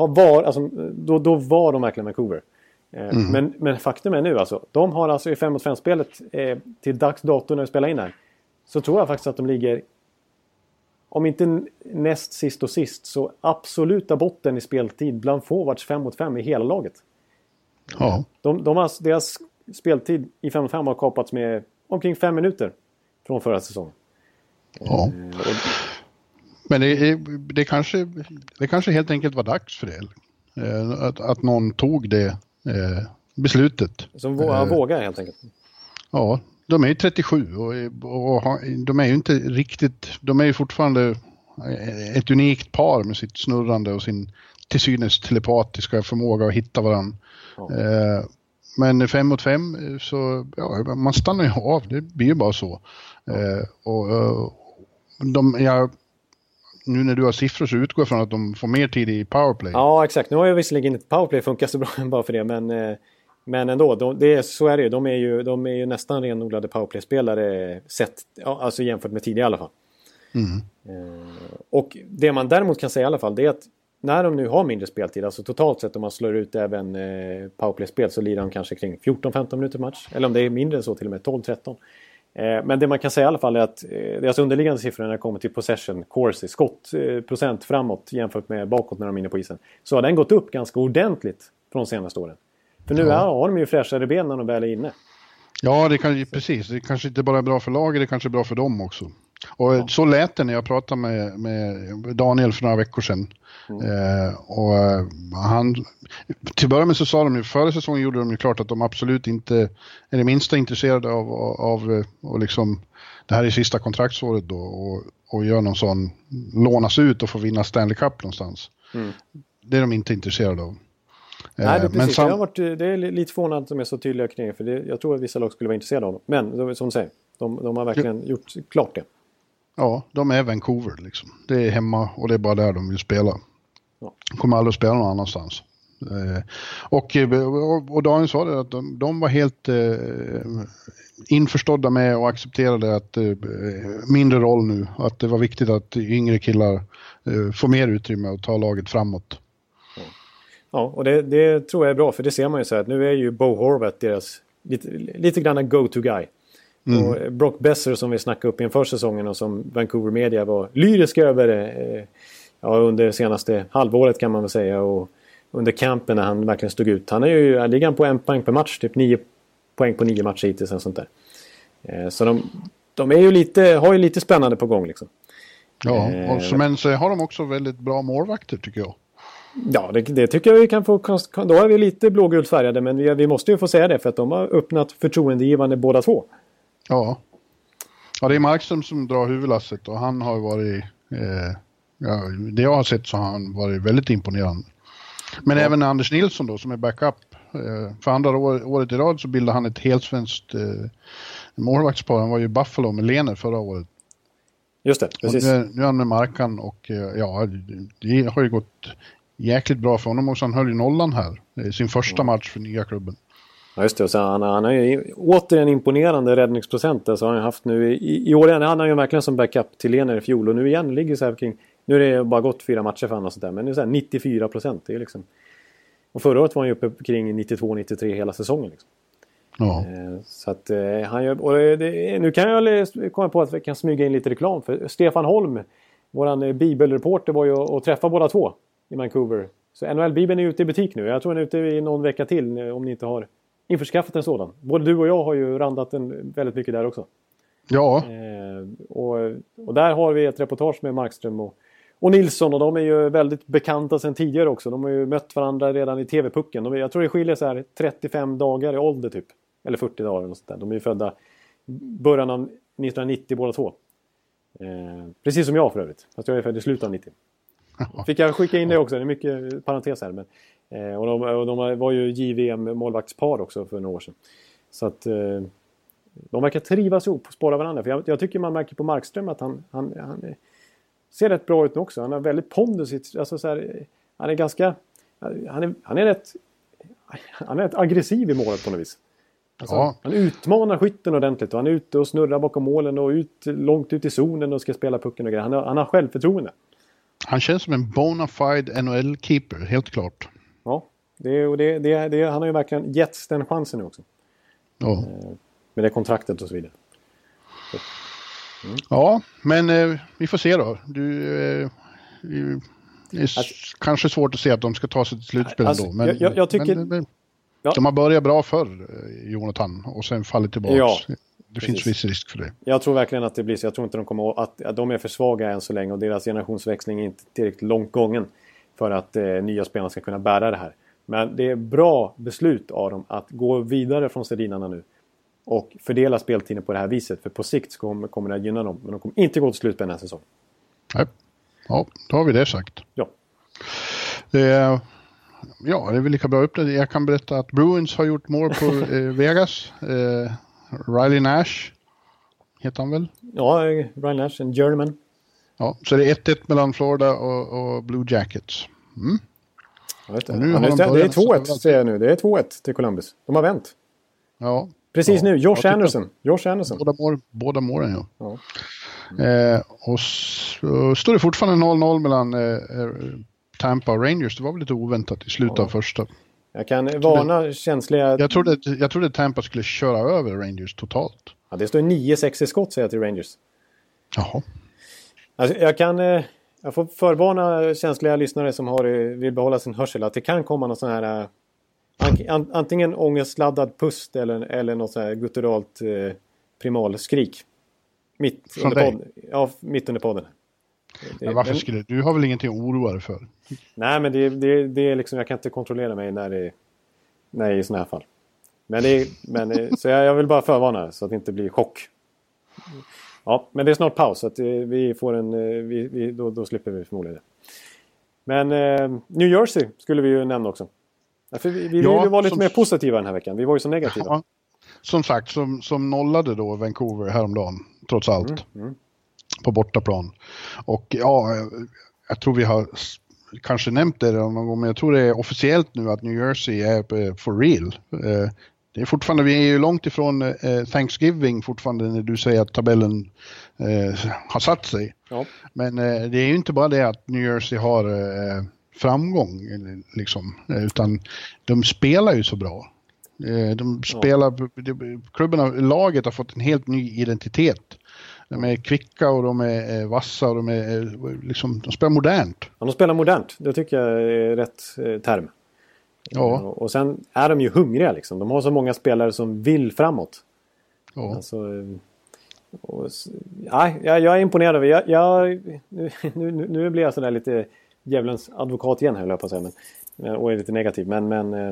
[SPEAKER 2] var de verkligen Vancouver. Men faktum är nu alltså, de har alltså i 5-5-spelet till dags datum när vi spelar in här, så tror jag faktiskt att de ligger, om inte näst sist och sist, så absoluta botten i speltid bland forwards 5-5 i hela laget.
[SPEAKER 3] Ja.
[SPEAKER 2] Deras speltid i 5-5 har kapats med omkring 5 minuter från förra säsongen.
[SPEAKER 3] Ja. Men det kanske helt enkelt var dags för det. Att någon tog det beslutet.
[SPEAKER 2] Som vågar helt enkelt.
[SPEAKER 3] Ja, de är ju 37 och de är ju inte riktigt, de är ju fortfarande ett unikt par med sitt snurrande och sin till synes telepatiska förmåga att hitta varandra. Ja. Men 5-5 så man stannar ju av, det blir ju bara så. Nu när du har siffror så utgår från att de får mer tid i powerplay.
[SPEAKER 2] Ja, exakt. Nu har jag visserligen inte powerplay funkar så bra bara för det, men Men ändå, så är det ju. De är ju nästan renodlade powerplay-spelare alltså jämfört med tidigare i alla fall. Och det man däremot kan säga i alla fall, det är att när de nu har mindre speltid, alltså totalt sett om man slår ut även powerplay-spel, så lirar de kanske kring 14-15 minuter match. Eller om det är mindre än så, till och med 12-13. Men det man kan säga i alla fall är att deras underliggande siffror när det kommer till possession, corsi, skottprocent framåt jämfört med bakåt när de är inne på isen, så har den gått upp ganska ordentligt från senaste åren. För nu har de ju fräschare ben när de väl är inne.
[SPEAKER 3] Ja, precis. Det kanske inte bara är bra för laget, det kanske är bra för dem också. Och så lät det när jag pratade med Daniel för några veckor sedan. Och han, till början med så sa de ju, förra säsongen gjorde de ju klart att de absolut inte är det minsta intresserade av och liksom, det här är sista kontraktsåret då, och gör någon sån, lånas ut och få vinna Stanley Cup någonstans. Det är de inte intresserade av.
[SPEAKER 2] Nej, det är lite förvånande att de är så tydliga kring det, för jag tror att vissa lag skulle vara intresserade av dem. Men som du säger, de har verkligen gjort klart det. Ja,
[SPEAKER 3] de är Vancouver liksom. Det är hemma och det är bara där de vill spela. De kommer aldrig att spela någon annanstans. Och Daniel sa det att de var helt införstådda med och accepterade att mindre roll nu. Att det var viktigt att yngre killar får mer utrymme och ta laget framåt.
[SPEAKER 2] Ja, och det tror jag är bra, för det ser man ju så här att nu är ju Bo Horvath deras lite grann go-to-guy. Och Brock Besser som vi snackade upp inför säsongen och som Vancouver Media var lyriska över under senaste halvåret kan man väl säga, och under campen när han verkligen stod ut. Han är ju ligger på 1 poäng per match, typ 9 poäng på 9 matcher hittills och sånt där. Så de är ju har ju lite spännande på gång liksom.
[SPEAKER 3] Ja, men så har de också väldigt bra målvakter tycker jag.
[SPEAKER 2] Ja, det tycker jag vi kan få. Då är vi lite blågult färgade, men vi måste ju få säga det för att de har öppnat förtroendegivande båda två.
[SPEAKER 3] Ja, det är Markström som drar huvudlasset och han har varit, det jag har sett så har han varit väldigt imponerande. Men även Anders Nilsson då som är backup, för andra året i rad så bildade han ett helt svenskt målvaktspar. Han var ju Buffalo med Lener förra året.
[SPEAKER 2] Just det, precis.
[SPEAKER 3] Nu är han med Markan och det har ju gått jäkligt bra för honom, och så han höll ju nollan här sin första match för nya klubben. Ja,
[SPEAKER 2] just det, och så han har ju återigen imponerande räddningsprocent, alltså har han haft nu i år. Han har ju verkligen som backup till Lener i fjol, och nu igen ligger så här kring, nu är det bara gått 4 matcher för han och sådär, men nu är det så här 94%, det är liksom, och förra året var han ju uppe kring 92-93 hela säsongen liksom.
[SPEAKER 3] Ja.
[SPEAKER 2] Så att han gör, och nu kan jag komma på att vi kan smyga in lite reklam för Stefan Holm, våran bibelreporter, var ju att träffa båda två i Vancouver. Så NHL-bibeln är ute i butik nu. Jag tror den är ute i någon vecka till om ni inte har införskaffat en sådan. Både du och jag har ju randat den väldigt mycket där också.
[SPEAKER 3] Ja.
[SPEAKER 2] Och där har vi ett reportage med Markström och Nilsson, och de är ju väldigt bekanta sedan tidigare också. De har ju mött varandra redan i TV-pucken. Jag tror det skiljer så här 35 dagar i ålder typ. Eller 40 dagar eller sånt där. De är ju födda början av 1990 båda två. Precis som jag för övrigt. Fast jag är född i slutet av 90. Fick jag skicka in det också. Det är mycket parentes här. Men, och de var ju JVM-målvaktspar också för några år sedan. Så att de verkar trivas ihop och spåra varandra. För jag tycker man märker på Markström att han ser rätt bra ut nu också. Han har väldigt pondus. Alltså så här, han är ganska... Han är rätt aggressiv i målet på något vis. Alltså, han utmanar skytten ordentligt, och han är ute och snurrar bakom målen och långt ut i zonen och ska spela pucken och grejer. Han har självförtroende. Han
[SPEAKER 3] känns som en bona fide NHL-keeper, helt klart.
[SPEAKER 2] Ja, han har ju verkligen getts den chansen nu också.
[SPEAKER 3] Ja.
[SPEAKER 2] Med det kontraktet och så vidare.
[SPEAKER 3] Ja, men vi får se då. Det är kanske svårt att se att de ska ta sig till slutspel ändå. Men
[SPEAKER 2] jag tycker...
[SPEAKER 3] De har börjat bra förr, Jonathan, och sen fallit tillbaka. Ja, det finns viss risk för det.
[SPEAKER 2] Jag tror verkligen att det blir så. Jag tror inte att de är för svaga än så länge, och deras generationsväxling är inte tillräckligt långt gången för att nya spelare ska kunna bära det här. Men det är bra beslut av dem att gå vidare från Sedinarna nu och fördela speltiden på det här viset, för på sikt kommer det att gynna dem, men de kommer inte gå till slut på den här säsongen.
[SPEAKER 3] Nej. Ja, då har vi det sagt.
[SPEAKER 2] Ja.
[SPEAKER 3] Ja, det är väl lika bra upplägg. Jag kan berätta att Bruins har gjort mål på Vegas. Riley Nash heter han väl?
[SPEAKER 2] Ja, Riley Nash, en German.
[SPEAKER 3] Ja, så det är 1-1 mellan Florida och Blue Jackets.
[SPEAKER 2] Ja, det är 2-1 ser jag nu. Det är 2-1 till Columbus. De har vänt.
[SPEAKER 3] Ja.
[SPEAKER 2] Precis nu. Josh Anderson.
[SPEAKER 3] Båda målen, ja. Och så står det fortfarande 0-0 mellan Tampa och Rangers. Det var väl lite oväntat i slutet av första.
[SPEAKER 2] Jag kan varna känsliga...
[SPEAKER 3] Jag trodde Tampa skulle köra över Rangers totalt.
[SPEAKER 2] Ja, det står 9-6 i skott, säger jag till Rangers.
[SPEAKER 3] Jaha.
[SPEAKER 2] Alltså, jag får förvarna känsliga lyssnare som vill behålla sin hörsel att det kan komma någon sån här antingen ångestladdad pust eller något så här gutturalt primalskrik. Mitt under podden.
[SPEAKER 3] Men varför skulle du har väl ingenting att oroa dig för?
[SPEAKER 2] Nej, men det är liksom, jag kan inte kontrollera mig när det är i såna här fall. Så jag vill bara förvarna så att det inte blir chock. Ja, men det är snart paus så att vi får då slipper vi förmodligen det. Men New Jersey skulle vi ju nämna också. För vi vill ju vara lite mer positiva den här veckan. Vi var ju så negativa.
[SPEAKER 3] Ja, som sagt, som nollade då Vancouver häromdagen, trots allt. På bortaplan. Och jag tror vi har kanske nämnt det någon gång, men jag tror det är officiellt nu att New Jersey är for real. Det är fortfarande, vi är ju långt ifrån Thanksgiving fortfarande när du säger att tabellen har satt sig. Ja. Men det är ju inte bara det att New Jersey har framgång liksom, utan de spelar ju så bra. De spelar, laget har fått en helt ny identitet. De är kvicka och de är vassa och de spelar modernt. Ja, de spelar modernt. Det tycker jag är rätt term. Ja. Och sen är de ju hungriga liksom. De har så många spelare som vill framåt. Ja. Alltså, jag är imponerad över. Nu blir jag sådär lite djävulens advokat igen här, höll jag på att säga. Och är lite negativ. Men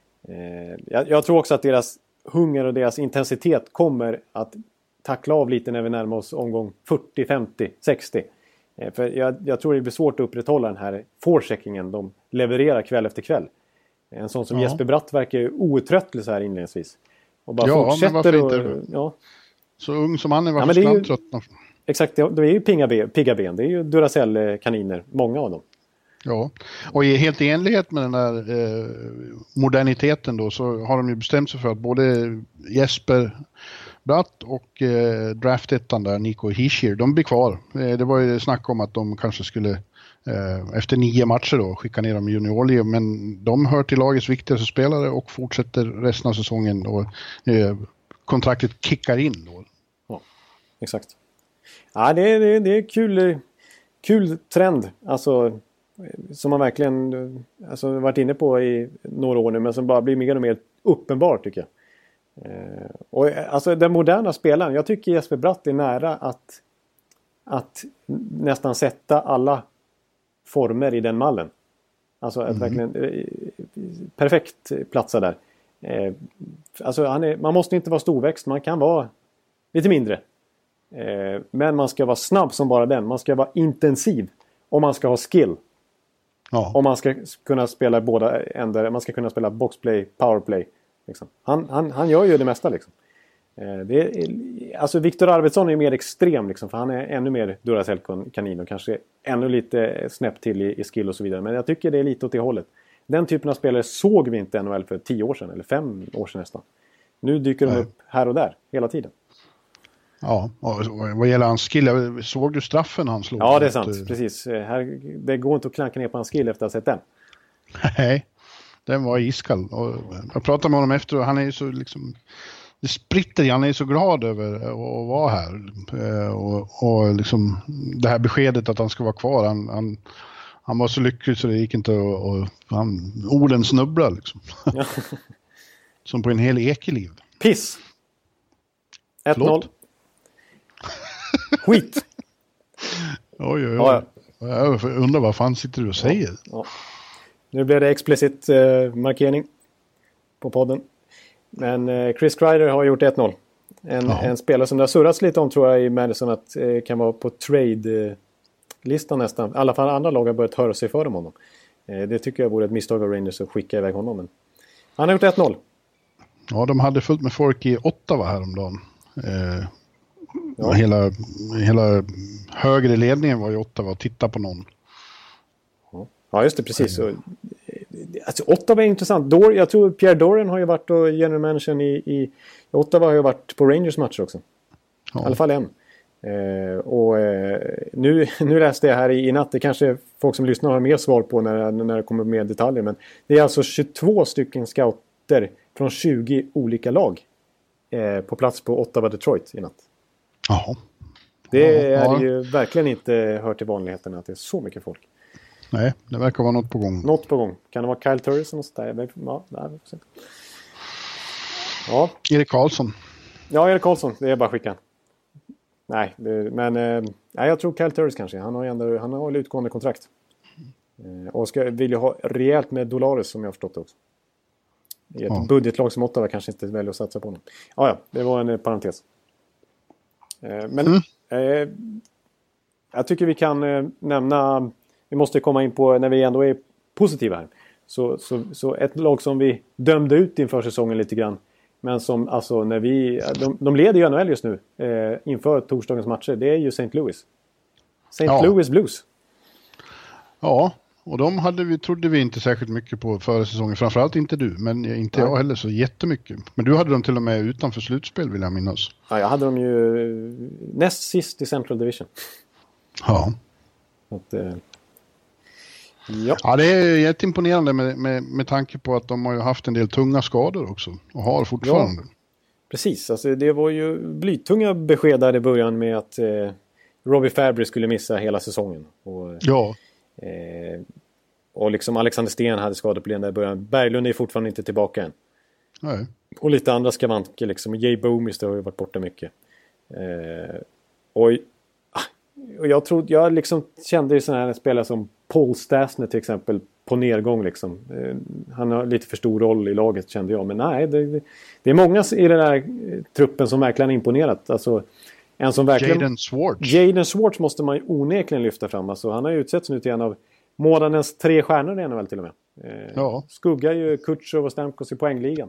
[SPEAKER 3] jag tror också att deras hunger och deras intensitet kommer att tackla av lite när vi närmar oss omgång 40, 50, 60. För jag tror det blir svårt att upprätthålla den här forecheckingen de levererar kväll efter kväll. En sån som Jesper Bratt verkar ju outtröttlig så här inledningsvis. Och bara fortsätter så ung som han är, varför ska han tröttna?
[SPEAKER 2] Exakt, det är ju pigga ben. Det är ju Duracell-kaniner, många av dem.
[SPEAKER 3] Ja, och helt i enlighet med den där moderniteten då, så har de ju bestämt sig för att både Jesper Bratt och draftettan där, Nico Hischier, de blir kvar. Det var ju snack om att de kanske skulle efter 9 matcher då skicka ner dem i juniorliga, men de hör till lagets viktigaste spelare och fortsätter resten av säsongen och kontraktet kickar in då.
[SPEAKER 2] Ja, exakt. Ja, det är kul trend, alltså som man verkligen varit inne på i några år nu, men som bara blir mer och mer uppenbar tycker jag. Och alltså den moderna spelaren, jag tycker Jesper Bratt är nära att nästan sätta alla former i den mallen. Alltså att verkligen perfekt platsa där. Alltså man måste inte vara storväxt, man kan vara lite mindre. Men man ska vara snabb som bara den. Man ska vara intensiv och man ska ha skill. Ja. Och man ska kunna spela båda ändar. Man ska kunna spela boxplay, powerplay. Liksom. Han gör ju det mesta liksom. Alltså Viktor Arvidsson är mer extrem liksom, för han är ännu mer Duracell-kanin och kanske ännu lite snäpp till i skill och så vidare. Men jag tycker det är lite åt det hållet. Den typen av spelare såg vi inte NHL för 10 år sedan eller 5 år sedan nästan. Nu dyker de upp här och där hela tiden.
[SPEAKER 3] Ja, och vad gäller hans skill, såg du straffen han slog?
[SPEAKER 2] Ja, det är sant, precis. Det går inte att klanka ner på hans skill efter att ha sett den. Nej,
[SPEAKER 3] den var iskall. Och jag pratade med honom efter och han är ju så liksom, det spritter, han är så glad över att vara här. Och liksom det här beskedet att han ska vara kvar, han var så lycklig så det gick inte orden snubblar liksom. Ja. Som på en hel ekeliv.
[SPEAKER 2] Piss! 1-0. Skit!
[SPEAKER 3] Oj. Ja. Jag undrar vad fan sitter du och säger. Ja.
[SPEAKER 2] Nu blir det explicit markering på podden. Men Chris Kreider har gjort 1-0. En spelare som det har surrats lite om tror jag i Madison att kan vara på trade-listan nästan. I alla fall andra lag har börjat höra sig för om honom. Det tycker jag vore ett misstag av Rangers att skicka iväg honom. Men han har gjort 1-0.
[SPEAKER 3] Ja, de hade fullt med folk i Ottawa häromdagen. Hela högre ledningen var i Ottawa och tittade på någon.
[SPEAKER 2] Ja, just det, precis. Så, Alltså, Ottawa är intressant. Jag tror Pierre Dorian har ju varit och general managern i Ottawa har ju varit på Rangers matcher också. Ja. I alla fall en. Nu läste jag här i natt, det kanske folk som lyssnar har mer svar på när det kommer med detaljer, men det är alltså 22 stycken scouter från 20 olika lag på plats på Ottawa Detroit i natt.
[SPEAKER 3] Jaha.
[SPEAKER 2] Det är ju verkligen inte hört till vanligheten att det är så mycket folk.
[SPEAKER 3] Nej, det verkar vara något på gång.
[SPEAKER 2] Något på gång. Kan det vara Kyle Turris och sånt där? Ja.
[SPEAKER 3] Erik Karlsson.
[SPEAKER 2] Ja, Erik Karlsson. Det är bara skicka. Nej, men jag tror Kyle Turris kanske. Han har utgående kontrakt. Och vill ju ha rejält med Dolores som jag har förstått det också. I ett budgetlag som Ottawa kanske inte väljer att satsa på honom. Ja, det var en parentes. Men jag tycker vi kan nämna, vi måste komma in på när vi ändå är positiva här. Så ett lag som vi dömde ut inför säsongen lite grann. Men som alltså när de leder ju NHL just nu inför torsdagens matcher. Det är ju St. Louis. St. Louis Blues. Ja,
[SPEAKER 3] och de trodde vi inte särskilt mycket på förra säsongen. Framförallt inte du, men inte jag heller så jättemycket. Men du hade dem till och med utanför slutspel, vill jag minnas.
[SPEAKER 2] Ja, jag hade dem ju näst sist i Central Division.
[SPEAKER 3] Ja. Ja, det är jätteimponerande med tanke på att de har ju haft en del tunga skador också. Och har fortfarande. Ja,
[SPEAKER 2] precis, alltså det var ju blytunga besked där i början med att Robbie Fabry skulle missa hela säsongen. Och liksom Alexander Sten hade skadeproblem där i början. Berglund är fortfarande inte tillbaka än.
[SPEAKER 3] Nej.
[SPEAKER 2] Och lite andra skavanker liksom. Jay Bouwmeester har ju varit borta mycket. Och jag liksom kände ju sådana här spelare som Paul Stastny till exempel på nedgång liksom. Han har lite för stor roll i laget kände jag. Men nej, det är många i den här truppen som verkligen imponerat. Alltså, en som verkligen... Jaden Schwartz måste man ju onekligen lyfta fram. Alltså, han har ju utsetts nu till en av månadens 3 stjärnor i NHL till och med. Skuggar ju Kutjov och Stamkos i poängligan.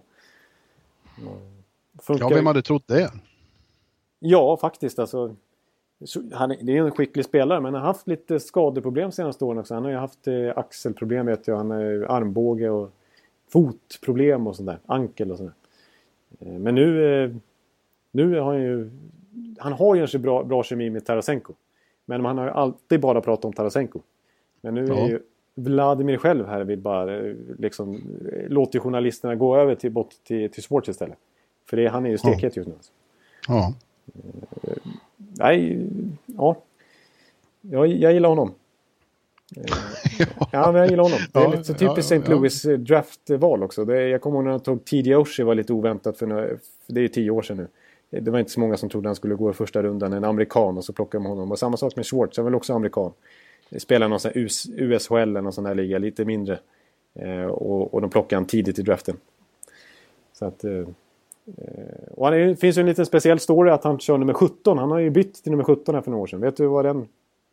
[SPEAKER 3] Vem hade trott det?
[SPEAKER 2] Ja, faktiskt. Alltså, det är en skicklig spelare, men han har haft lite skadeproblem senaste åren också. Han har ju haft axelproblem, vet jag. Han har ju armbåge och fotproblem och sånt där. Ankel och sånt där. Men nu har han har ju en bra kemi med Tarasenko. Men han har ju alltid bara pratat om Tarasenko. Men nu är ju Vladimir själv här vill bara liksom låter journalisterna gå över till Sports istället. För han är ju stekhet just nu. Alltså.
[SPEAKER 3] Ja.
[SPEAKER 2] Jag gillar honom. Men jag gillar honom. Det är lite så typiskt St. Louis draftval också. Jag kommer ihåg när han tog TJ Oshie var lite oväntat för det är 10 år sedan nu. Det var inte så många som trodde han skulle gå i första rundan, en amerikan, och så plockade man honom. Och samma sak med Schwartz, han var väl också amerikan. Spelar någon sån här USHL eller någon sån här liga, lite mindre. Och de plockade han tidigt i draften. Så att... Och det finns ju en liten speciell story att han kör nummer 17. Han har ju bytt till nummer 17 här för några år sedan. Vet du vad den...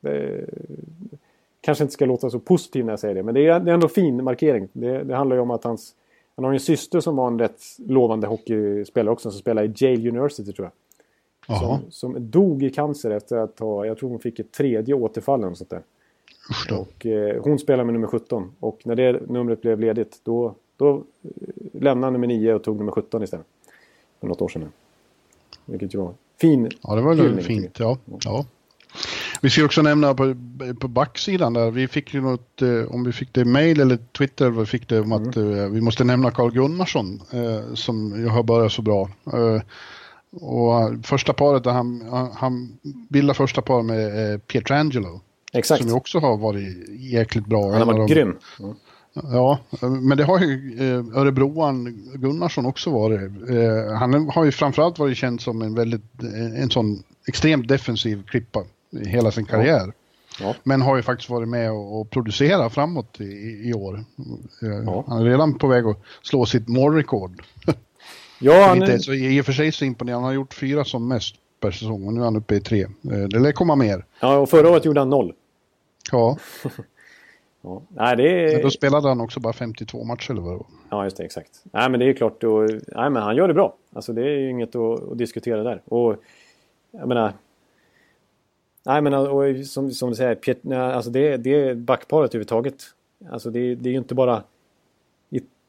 [SPEAKER 2] kanske inte ska låta så positiv när jag säger det. Men det är ändå fin markering. Det handlar ju om att han har en syster som var en rätt lovande hockeyspelare också. Som spelar i Yale University, tror jag. Som dog i cancer efter att jag tror hon fick ett 3:e återfall och sånt där. Och hon spelar med nummer 17. Och när det numret blev ledigt, då lämnade nummer 9 och tog nummer 17 istället. För något år sedan. Vilket ju var fin.
[SPEAKER 3] Ja, det var hyllning, fint. Ja. Vi ska också nämna på backsidan där. Vi fick ju något, om vi fick det mail eller Twitter, vi fick det om att vi måste nämna Carl Gunnarsson som jag har börjat så bra. Och första paret där han bildade första par med Pietrangelo.
[SPEAKER 2] Exakt.
[SPEAKER 3] Som ju också har varit jäkligt bra.
[SPEAKER 2] Han har varit grym.
[SPEAKER 3] Ja, men det har ju Örebroan Gunnarsson också varit. Han har ju framförallt varit känd som en sån extremt defensiv klippa i hela sin karriär. Ja. Men har ju faktiskt varit med och producerat framåt i år. Han är redan på väg att slå sitt målrekord. Ja, så i och för sig så imponerande. Han har gjort 4 som mest per säsong och nu är han uppe i 3. Det lär komma mer. Ja,
[SPEAKER 2] och förra året gjorde han 0.
[SPEAKER 3] Ja.
[SPEAKER 2] Ja. Nej,
[SPEAKER 3] då spelade han också bara 52 matcher eller vad det var.
[SPEAKER 2] Ja, just det, exakt. Nej, men det är klart. Men han gör det bra. Alltså, det är ju inget att diskutera där. Och jag menar... Nej, men och som du säger, alltså det är backparet överhuvudtaget. Alltså det är ju inte bara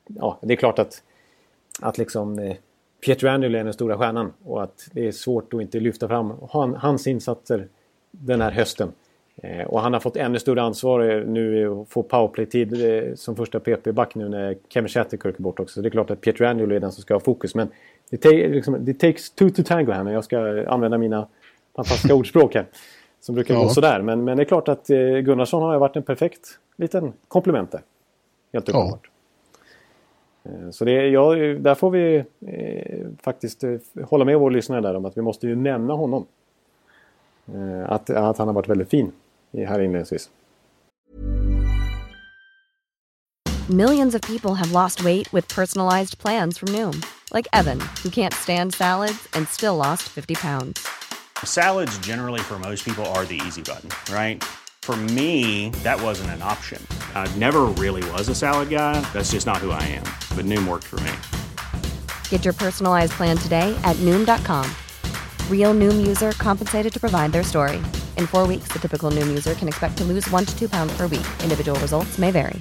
[SPEAKER 2] ja, det är klart att liksom Pietrangelo är den stora stjärnan och att det är svårt att inte lyfta fram hans insatser den här hösten. Och han har fått ännu större ansvar nu att få powerplay-tid som första PP-back nu när Kevin Shattenkirk är bort också. Så det är klart att Pietrangelo är den som ska ha fokus. Men det takes two to tango här när jag ska använda mina fantastiska ordspråk här. Som brukar gå sådär. Men det är klart att Gunnarsson har varit en perfekt liten komplement där. Helt uppenbart. Så där får vi faktiskt hålla med vår lyssnare där om att vi måste ju nämna honom. Att han har varit väldigt fin här inledningsvis.
[SPEAKER 4] Millions of people have lost weight with personalized plans from Noom. Like Evan, who can't stand salads and still lost 50 pounds.
[SPEAKER 5] Salads generally for most people are the easy button, right? For me, that wasn't an option. I never really was a salad guy. That's just not who I am. But Noom worked for me.
[SPEAKER 4] Get your personalized plan today at Noom.com. Real Noom user compensated to provide their story. In 4 weeks, the typical Noom user can expect to lose 1 to 2 pounds per week. Individual results may vary.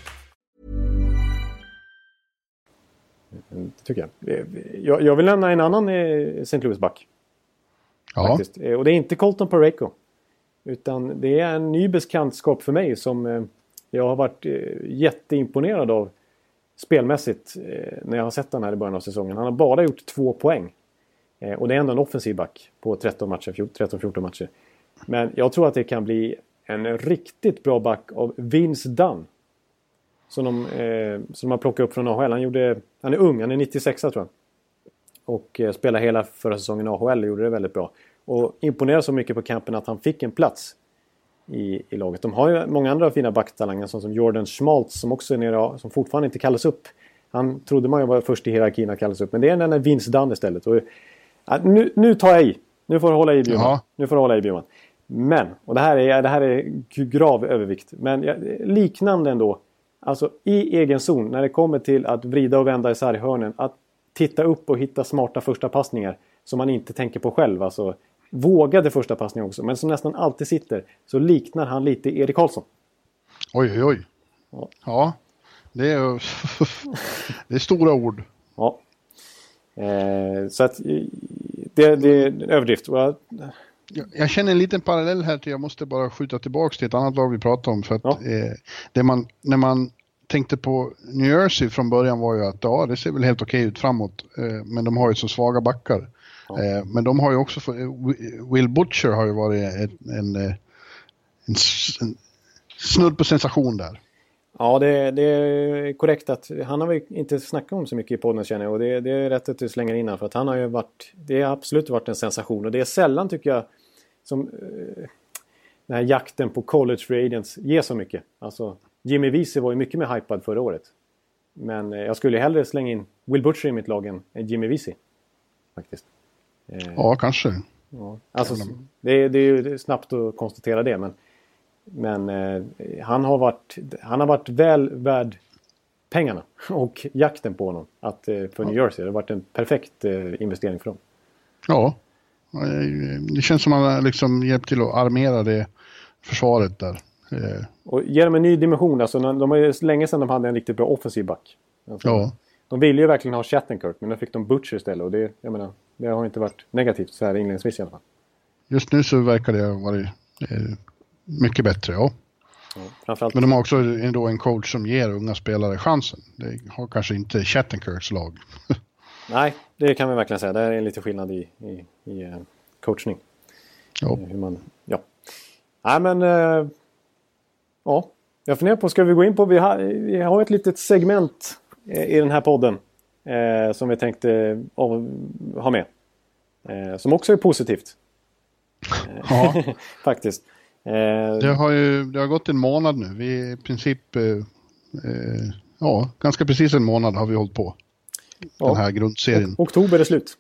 [SPEAKER 2] Tycker jag vill nämna en annan St. Louis-back.
[SPEAKER 3] Ja.
[SPEAKER 2] Faktiskt. Och det är inte Colton Parayko. Utan det är en ny bekantskap för mig som jag har varit jätteimponerad av spelmässigt när jag har sett den här i början av säsongen. Han har bara gjort 2 poäng. Och det är ändå en offensiv back på 13-14 matcher. Men jag tror att det kan bli en riktigt bra back av Vince Dunn. Som de har plockat upp från AHL. Han är ung, han är 96 tror jag. Och spelade hela förra säsongen i AHL och gjorde det väldigt bra. Och imponerade så mycket på campen att han fick en plats i laget. De har ju många andra fina backtalanger som Jordan Schmaltz som också är nere, som fortfarande inte kallas upp. Han trodde man ju var först i hierarkin att kallas upp. Men det är den där Vince Dunn istället. Och, nu tar jag i. Nu får du hålla i Bjurman. Nu får du hålla i Bjurman. Men, och det här är grav övervikt. Men liknande ändå. Alltså i egen zon, när det kommer till att vrida och vända isär i hörnen. Att titta upp och hitta smarta första passningar som man inte tänker på själv. Alltså vågade första passningar också. Men som nästan alltid sitter. Så liknar han lite Erik Karlsson.
[SPEAKER 3] Oj. Ja, det är stora ord.
[SPEAKER 2] Ja. Så att det är en överdrift.
[SPEAKER 3] Jag känner en liten parallell här till, jag måste bara skjuta tillbaka till ett annat lag vi pratade om. För att när man tänkte på New Jersey från början var ju att det ser väl helt okej ut framåt. Men de har ju så svaga backar. Men de har ju också, Will Butcher har ju varit en snudd på sensation där.
[SPEAKER 2] Ja, det är korrekt att han har vi inte snackat om så mycket i podden känner jag. Och det är rätt att du slänger in här för att han har ju det har absolut varit en sensation. Och det är sällan tycker jag som den här jakten på college free agents ger så mycket. Alltså Jimmy Vesey var ju mycket mer hypad förra året. Men jag skulle hellre slänga in Will Butcher i mitt lag än Jimmy Vesey. Faktiskt.
[SPEAKER 3] Ja, kanske.
[SPEAKER 2] Ja. Alltså, det är ju snabbt att konstatera det. Men han har varit väl värd pengarna och jakten på honom för New Jersey. Det har varit en perfekt investering för dem. Ja,
[SPEAKER 3] det känns som att man liksom hjälpt till att armera det försvaret där.
[SPEAKER 2] Och ger dem en ny dimension. Alltså, de har ju länge sedan de hade en riktigt bra offensiv back. Alltså, de ville ju verkligen ha Shattenkirk, men då fick de Butcher istället. Och det har inte varit negativt så här inledningsvis i alla fall.
[SPEAKER 3] Just nu så verkar det ha varit mycket bättre,
[SPEAKER 2] Framförallt.
[SPEAKER 3] Men de har också ändå en coach som ger unga spelare chansen. Det har kanske inte Shattenkirks lag.
[SPEAKER 2] Nej, det kan vi verkligen säga. Det är en lite skillnad i coachning. Nej, men jag funderar på, ska vi gå in på, vi har ett litet segment i den här podden som vi tänkte ha med. Som också är positivt. Faktiskt.
[SPEAKER 3] Det har gått en månad nu. Vi är i princip ganska precis en månad har vi hållit på. Den här grundserien.
[SPEAKER 2] Oktober är slut.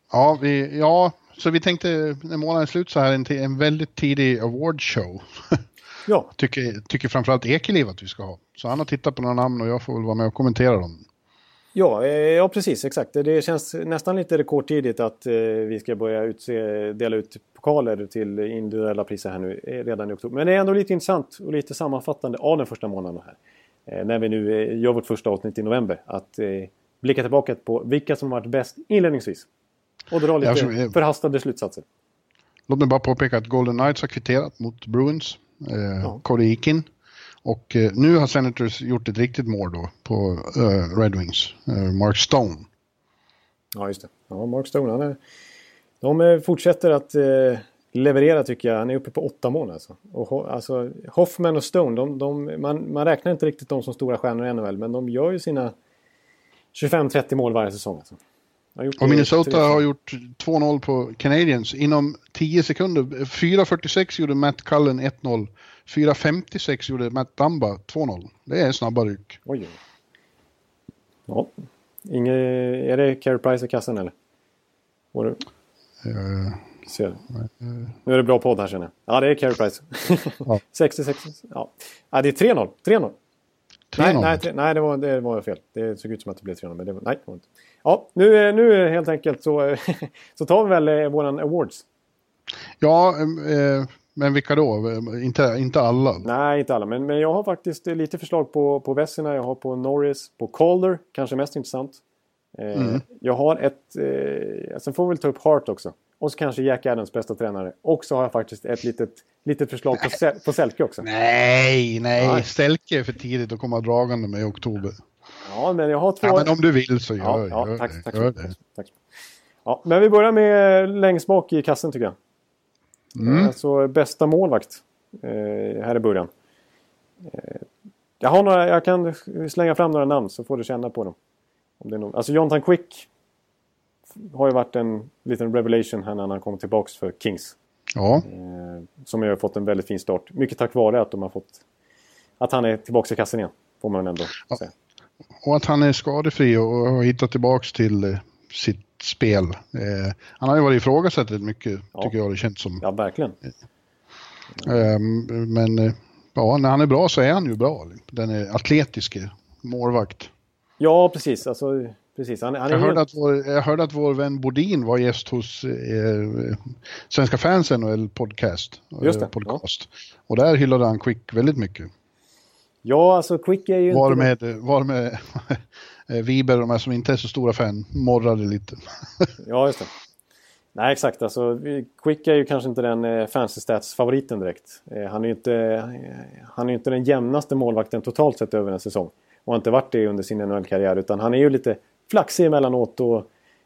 [SPEAKER 3] Så vi tänkte när månaden är slut så här en väldigt tidig awardshow.
[SPEAKER 2] Ja.
[SPEAKER 3] Tycker framförallt Ekeliv att vi ska ha. Så han har tittat på några namn och jag får väl vara med och kommentera dem.
[SPEAKER 2] Ja, precis, exakt. Det känns nästan lite rekordtidigt att vi ska börja dela ut pokaler till individuella priser här nu redan i oktober. Men det är ändå lite intressant och lite sammanfattande av den första månaden här. när vi nu gör vårt första avsnitt i november, att blicka tillbaka på vilka som varit bäst inledningsvis. Och dra lite förhastade slutsatser.
[SPEAKER 3] Låt mig bara påpeka att Golden Knights har kvitterat mot Bruins. Cody Eakin. Och nu har Senators gjort ett riktigt mål då på Red Wings. Mark Stone.
[SPEAKER 2] Ja, just det. Ja, Mark Stone. De fortsätter att leverera, tycker jag. Han är uppe på 8 mål alltså. Och, alltså Hoffman och Stone, man räknar inte riktigt dem som stora stjärnor i NHL, men de gör ju sina 25-30 mål varje säsong alltså.
[SPEAKER 3] Och Minnesota har gjort 2-0 på Canadiens inom 10 sekunder. 4.46 gjorde Matt Cullen 1-0. 4.56 gjorde Matt Dumba 2-0. Det är en snabba ryck.
[SPEAKER 2] Oj. Ja. Är det Carey Price i kassan eller? Ser. Nu är det bra podd här, känner jag. Ja, det är Carey Price. Ja. 66. Ja. Ja, det är 3-0. 3-0. Nej, det var fel. Det såg ut som att det blev 3-0, men det var inte. Ja, nu helt enkelt så tar vi väl våran awards.
[SPEAKER 3] Ja, men vilka då? Inte alla.
[SPEAKER 2] Nej, inte alla. Men jag har faktiskt lite förslag på Vesina. Jag har på Norris, på Calder, kanske mest intressant. Jag har sen får vi väl ta upp Hart också. Och så kanske Jack Adams, bästa tränare. Och så har jag faktiskt ett litet förslag på Selke också.
[SPEAKER 3] Nej. Selke är för tidigt att komma dragande med i oktober.
[SPEAKER 2] Ja, men jag har 2...
[SPEAKER 3] Ja, men om du vill så gör
[SPEAKER 2] tack. Ja, men vi börjar med längst bak i kassen, tycker jag. Alltså bästa målvakt här i början. Jag kan slänga fram några namn så får du känna på dem. Om det är alltså Jonathan Quick har ju varit en liten revelation här när han kom tillbaks för Kings.
[SPEAKER 3] Ja.
[SPEAKER 2] Som har fått en väldigt fin start. Mycket tack vare att de har fått att han är tillbaka i kassen igen, får man ändå säga.
[SPEAKER 3] Och att han är skadefri och har hittat tillbaks till sitt spel. Han har ju varit ifrågasatt rätt mycket, tycker jag det känns som.
[SPEAKER 2] Ja, verkligen.
[SPEAKER 3] Men när han är bra så är han ju bra. Den är atletiske målvakt.
[SPEAKER 2] Ja, precis. Alltså, precis. Han är
[SPEAKER 3] jag hörde att vår vän Bodin var gäst hos Svenska Fans NHL-podcast.
[SPEAKER 2] Just det.
[SPEAKER 3] Podcast. Och där hyllade han Quick väldigt mycket.
[SPEAKER 2] Ja, alltså Quick är ju
[SPEAKER 3] var med Wiber, de här som inte är så stora fan, morrade lite.
[SPEAKER 2] Ja, just det. Nej, exakt. Alltså, Quick är ju kanske inte den fancy stats-favoriten direkt. Han är ju inte den jämnaste målvakten totalt sett över en säsong. Och har inte varit det under sin NHL-karriär, utan han är ju lite flaxig emellanåt och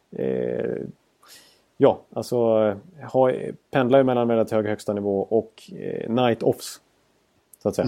[SPEAKER 2] pendlar ju mellan väldigt hög högsta nivå och night-offs, så att säga.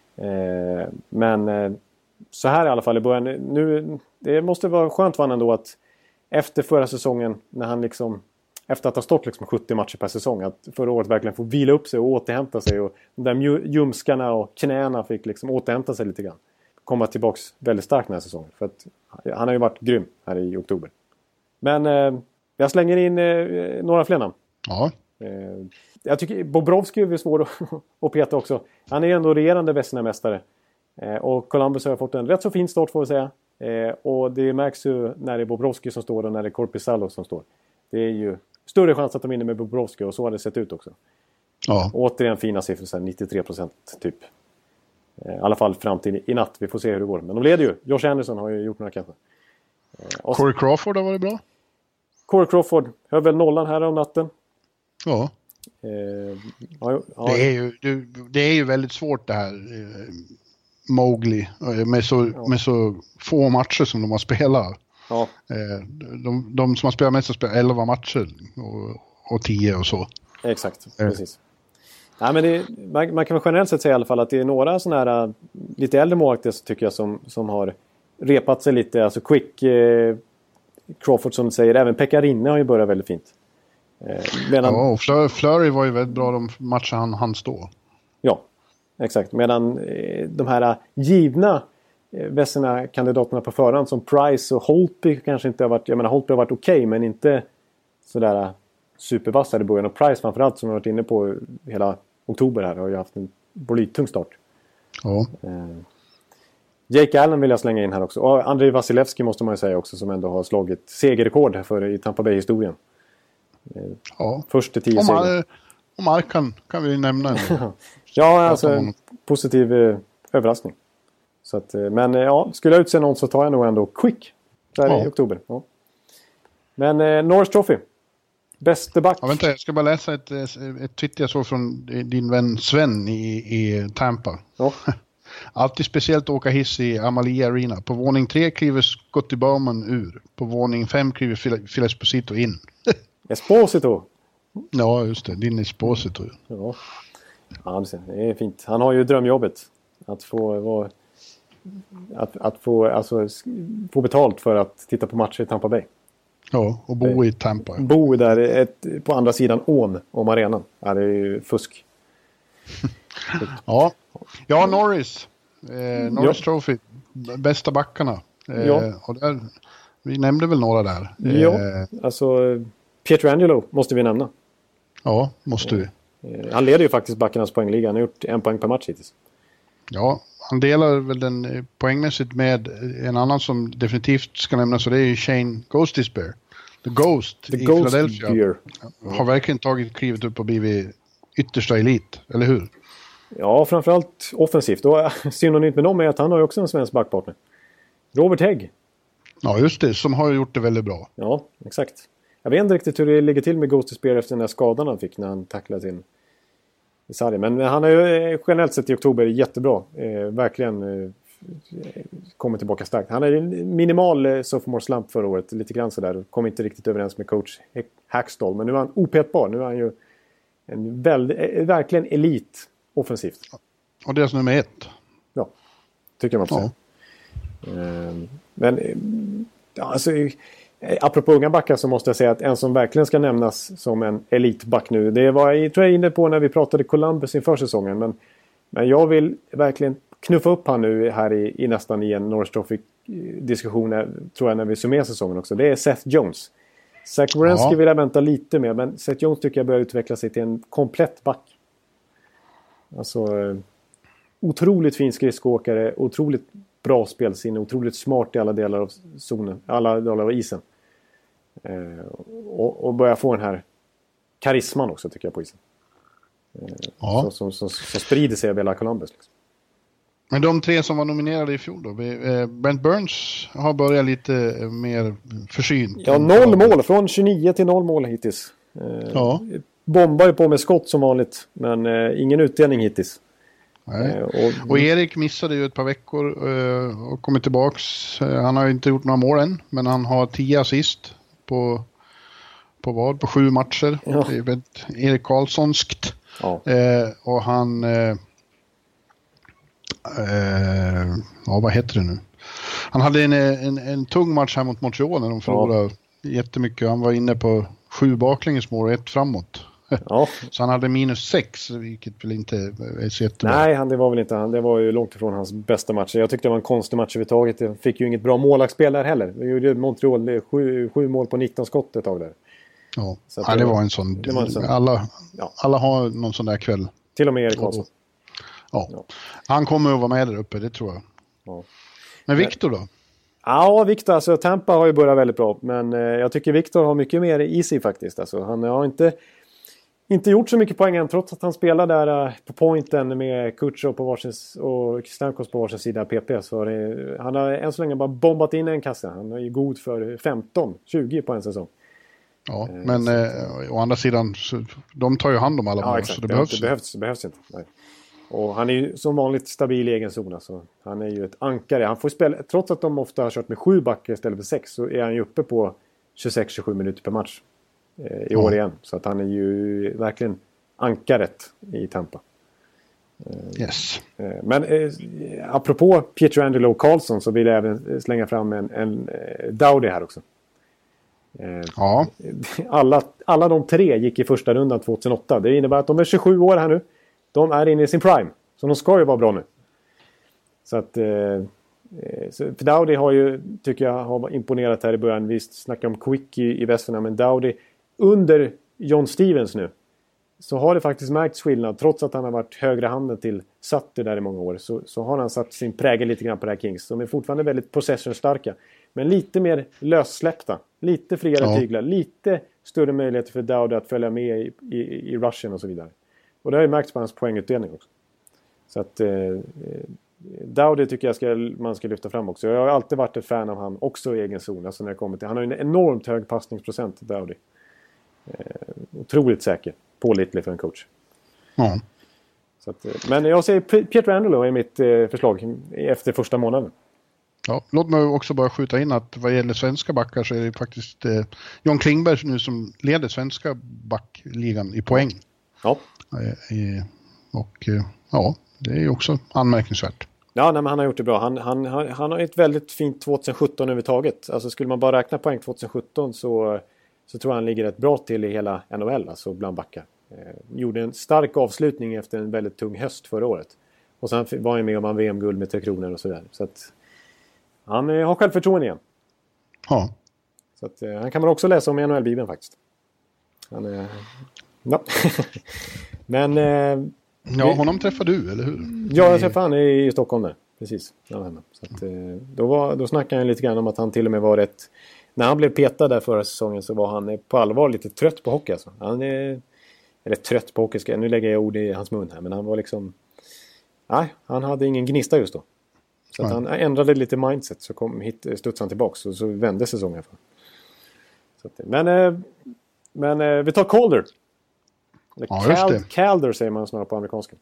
[SPEAKER 2] Men så här i alla fall i början nu, det måste vara skönt för honom ändå att efter förra säsongen, när han liksom efter att ha stått liksom 70 matcher per säsong, att förra året verkligen få vila upp sig och återhämta sig, och de där ljumskarna och knäna fick liksom återhämta sig lite grann, komma tillbaks väldigt starkt den här säsongen, för att han har ju varit grym här i oktober. Men jag slänger in några fler namn.
[SPEAKER 3] Ja.
[SPEAKER 2] Jag tycker Bobrovsky är svår att peta också. Han är ändå regerande Vezina-mästare. Och Columbus har fått en rätt så fin start, får vi säga. Och det märks ju när det är Bobrovsky som står och när det är Korpisalo som står. Det är ju större chans att de vinner med Bobrovsky, och så har det sett ut också.
[SPEAKER 3] Ja.
[SPEAKER 2] Återigen fina siffror, 93% typ. I alla fall fram till i natt. Vi får se hur det går. Men de leder ju. Josh Anderson har ju gjort några kanske.
[SPEAKER 3] Corey Crawford har varit bra.
[SPEAKER 2] Corey Crawford höll väl nollan här om natten.
[SPEAKER 3] Ja. Det är ju väldigt svårt det här Mowgli med så få matcher som de har spelat.
[SPEAKER 2] Ja.
[SPEAKER 3] De som har spelat mest har spelat 11 matcher och 10 och så.
[SPEAKER 2] Exakt, precis. Nej, men man kan väl generellt sett säga i alla fall att det är några sådana här lite äldre målvakter, tycker jag, som har repat sig lite. Alltså Quick, Crawford som du säger, även Pekka-Rinne har ju börjat väldigt fint.
[SPEAKER 3] Ja, och Fleury var ju väldigt bra de matcher han stå. Ja,
[SPEAKER 2] exakt. Medan de här givna Vezina-kandidaterna på förhand som Price och Holtby kanske inte har varit... Jag menar, Holtby har varit okej, men inte sådär supervassad i början. Och Price framförallt, som jag har varit inne på hela oktober här, har ju haft en blytung start.
[SPEAKER 3] Ja.
[SPEAKER 2] Jake Allen vill jag slänga in här också. Och Andrei Vasilevski måste man ju säga också, som ändå har slagit segerrekord här i Tampa Bay-historien.
[SPEAKER 3] Ja.
[SPEAKER 2] Först till 10 segrar.
[SPEAKER 3] Och Markan kan vi nämna.
[SPEAKER 2] Ja, alltså positiv överraskning. Så att, men ja, skulle jag utse någon så tar jag nog ändå Quick. Där i oktober. Ja. Men Norris Trophy. Bäste back.
[SPEAKER 3] Ja, vänta, jag ska bara läsa ett Twitter jag såg från din vän Sven i Tampa.
[SPEAKER 2] Ja.
[SPEAKER 3] Alltid speciellt att åka hiss i Amalie Arena. På våning 3 kliver Scottie Bowman ur. På våning 5 kliver Phil Esposito in.
[SPEAKER 2] Esposito.
[SPEAKER 3] Ja, just det. Din Esposito.
[SPEAKER 2] Ja. Ja, det är fint. Han har ju drömjobbet. Att få få betalt för att titta på matcher i Tampa Bay.
[SPEAKER 3] Ja, och bo i Tampa.
[SPEAKER 2] Bo där på andra sidan ån om arenan. Ja, det är ju fusk.
[SPEAKER 3] Ja, Norris. Norris Trophy. Bästa backarna. Och där, vi nämnde väl några där.
[SPEAKER 2] Ja, alltså Pietrangelo måste vi nämna.
[SPEAKER 3] Ja, måste vi.
[SPEAKER 2] Han leder ju faktiskt backarnas poängliga. Han har gjort 1 poäng per match hittills.
[SPEAKER 3] Ja, han delar väl den poängmässigt med en annan som definitivt ska nämnas, och det är ju Shane Gostisbehere. The Ghost i Philadelphia.
[SPEAKER 2] Beer.
[SPEAKER 3] Har verkligen tagit klivet upp och blivit yttersta elit, eller hur?
[SPEAKER 2] Ja, framförallt offensivt. Och synonymt med dem är att han har ju också en svensk backpartner. Robert Hägg.
[SPEAKER 3] Ja, just det. Som har gjort det väldigt bra.
[SPEAKER 2] Ja, exakt. Jag vet inte riktigt hur det ligger till med Gostisbehere efter den där skadan han fick när han tacklade sin i sargen. Men han har ju generellt sett i oktober jättebra. Verkligen kommit tillbaka starkt. Han är en minimal sophomore slump förra året. Lite grann sådär. Kom inte riktigt överens med coach Hackstall. Men nu är han opetbar. Nu är han ju en verkligen elit offensivt.
[SPEAKER 3] Och det är alltså nummer 1.
[SPEAKER 2] Ja, tycker man får säga. Men alltså, apropå unga backar så måste jag säga att en som verkligen ska nämnas som en elitback nu. Det var jag tror jag inne på när vi pratade Columbus inför säsongen. Men jag vill verkligen knuffa upp han nu här i nästan i en Norris Trophy-diskussion tror jag när vi summerar säsongen också. Det är Seth Jones. Zach Werenski vill jag vänta lite med, men Seth Jones tycker jag börjar utveckla sig till en komplett back. Alltså otroligt fin skridskoåkare, otroligt bra spelsinne, otroligt smart i alla delar av zonen, alla delar av isen. Och börjar få den här karisman också tycker jag på isen. Som sprider sig över hela Columbus. Liksom.
[SPEAKER 3] Men de 3 som var nominerade i fjol då? Brent Burns har börjat lite mer försynt.
[SPEAKER 2] Ja, 0 mål. Från 29 till 0 mål hittills. Bombar ju på med skott som vanligt. Men ingen utdelning hittills.
[SPEAKER 3] Nej. Och Erik missade ju ett par veckor och kommer tillbaks. Han har ju inte gjort några mål än. Men han har 10 assist på 7 matcher.
[SPEAKER 2] Ja.
[SPEAKER 3] Det är väldigt Erik Karlssonskt.
[SPEAKER 2] Ja.
[SPEAKER 3] Och han... vad heter det nu? Han hade en tung match här mot Montreal när de förlorade jättemycket. Han var inne på 7 baklängesmål och 1 framåt.
[SPEAKER 2] Ja.
[SPEAKER 3] Så han hade -6, vilket väl inte är så jättebra.
[SPEAKER 2] Nej, det var väl inte han. Det var ju långt ifrån hans bästa match. Jag tyckte det var en konstig match överhuvudtaget. Jag fick ju inget bra målvaktsspel där heller. Vi gjorde Montreal 7 mål på 19 skott ett tag där.
[SPEAKER 3] Ja, det var en sån. Alla har någon sån där kväll.
[SPEAKER 2] Till och med Erik Karlsson.
[SPEAKER 3] Ja. Han kommer att vara med där uppe, det tror jag. Ja. Men Victor då?
[SPEAKER 2] Ja, Victor, alltså Tampa har ju börjat väldigt bra. Men jag tycker Victor har mycket mer i sig faktiskt. Alltså, han har inte gjort så mycket poäng än, trots att han spelar där på pointen med Kutcher på varsin och Stamkos på varsin sida PP. Så han har än så länge bara bombat in en kasse. Han är ju god för 15-20 på en säsong.
[SPEAKER 3] Ja, men å andra sidan, de tar ju hand om alla mål, så det
[SPEAKER 2] behövs inte. Nej. Och han är ju som vanligt stabil i egen zon. Alltså. Han är ju ett ankare. Han får spela, trots att de ofta har kört med 7 backar istället för 6, så är han ju uppe på 26-27 minuter per match i år igen. Så att han är ju verkligen ankaret i Tampa.
[SPEAKER 3] Yes.
[SPEAKER 2] Men apropå Pietrangelo och Karlsson så vill jag även slänga fram en Dowdy här också.
[SPEAKER 3] Ja.
[SPEAKER 2] Alla de 3 gick i första rundan 2008. Det innebär att de är 27 år här nu. De är inne i sin prime. Så de ska ju vara bra nu. Så att för Dowdy har ju, tycker jag, har imponerat här i början. Vi snackar om Quick i västerna, men Dowdy under John Stevens nu så har det faktiskt märkts skillnad. Trots att han har varit högra handen till Sutter där i många år, så har han satt sin prägel lite grann på det här Kings. De är fortfarande väldigt possession-starka, men lite mer lössläppta. Lite friare tyglar. Lite större möjligheter för Dowdy att följa med i rushen och så vidare. Och det har ju märkts på hans poängutdelning också. Så att Dowdy tycker jag man ska lyfta fram också. Jag har alltid varit ett fan av han också i egen zon. Alltså när det kommer till, han har en enormt hög passningsprocent, Dowdy. Otroligt säker. Pålitlig för en coach.
[SPEAKER 3] Ja.
[SPEAKER 2] Så att, men jag säger Pietro Angelo är mitt förslag efter första månaden.
[SPEAKER 3] Ja, låt mig också bara skjuta in att vad gäller svenska backar så är det faktiskt John Klingberg nu som leder svenska backligan i poäng.
[SPEAKER 2] Ja.
[SPEAKER 3] Ja, det är ju också anmärkningsvärt.
[SPEAKER 2] Ja, nej, men han har gjort det bra. Han har ett väldigt fint 2017 överhuvudtaget. Alltså skulle man bara räkna poäng 2017 så tror jag han ligger rätt bra till i hela NHL, alltså bland backar. Gjorde en stark avslutning efter en väldigt tung höst förra året. Och sen var han med om en VM-guld med 3 kronor och sådär. Så att han har självförtroende igen.
[SPEAKER 3] Ja.
[SPEAKER 2] Så att han kan man också läsa om i NHL-bibeln faktiskt. Han ja. Men
[SPEAKER 3] ja, honom träffade du, eller hur?
[SPEAKER 2] Ja, jag träffade han i Stockholm där. Precis. Så att, då snackade han lite grann om att han till och med var rätt... När han blev petad där förra säsongen så var han på allvar lite trött på hockey. Alltså. Han är trött på hockey. Nu lägger jag ord i hans mun här. Men han var liksom... Nej, han hade ingen gnista just då. Så att han ändrade lite mindset. Så studsade han tillbaka. Och så vände säsongen. Så att, men vi tar Calder. Calder säger man snarare på amerikanska.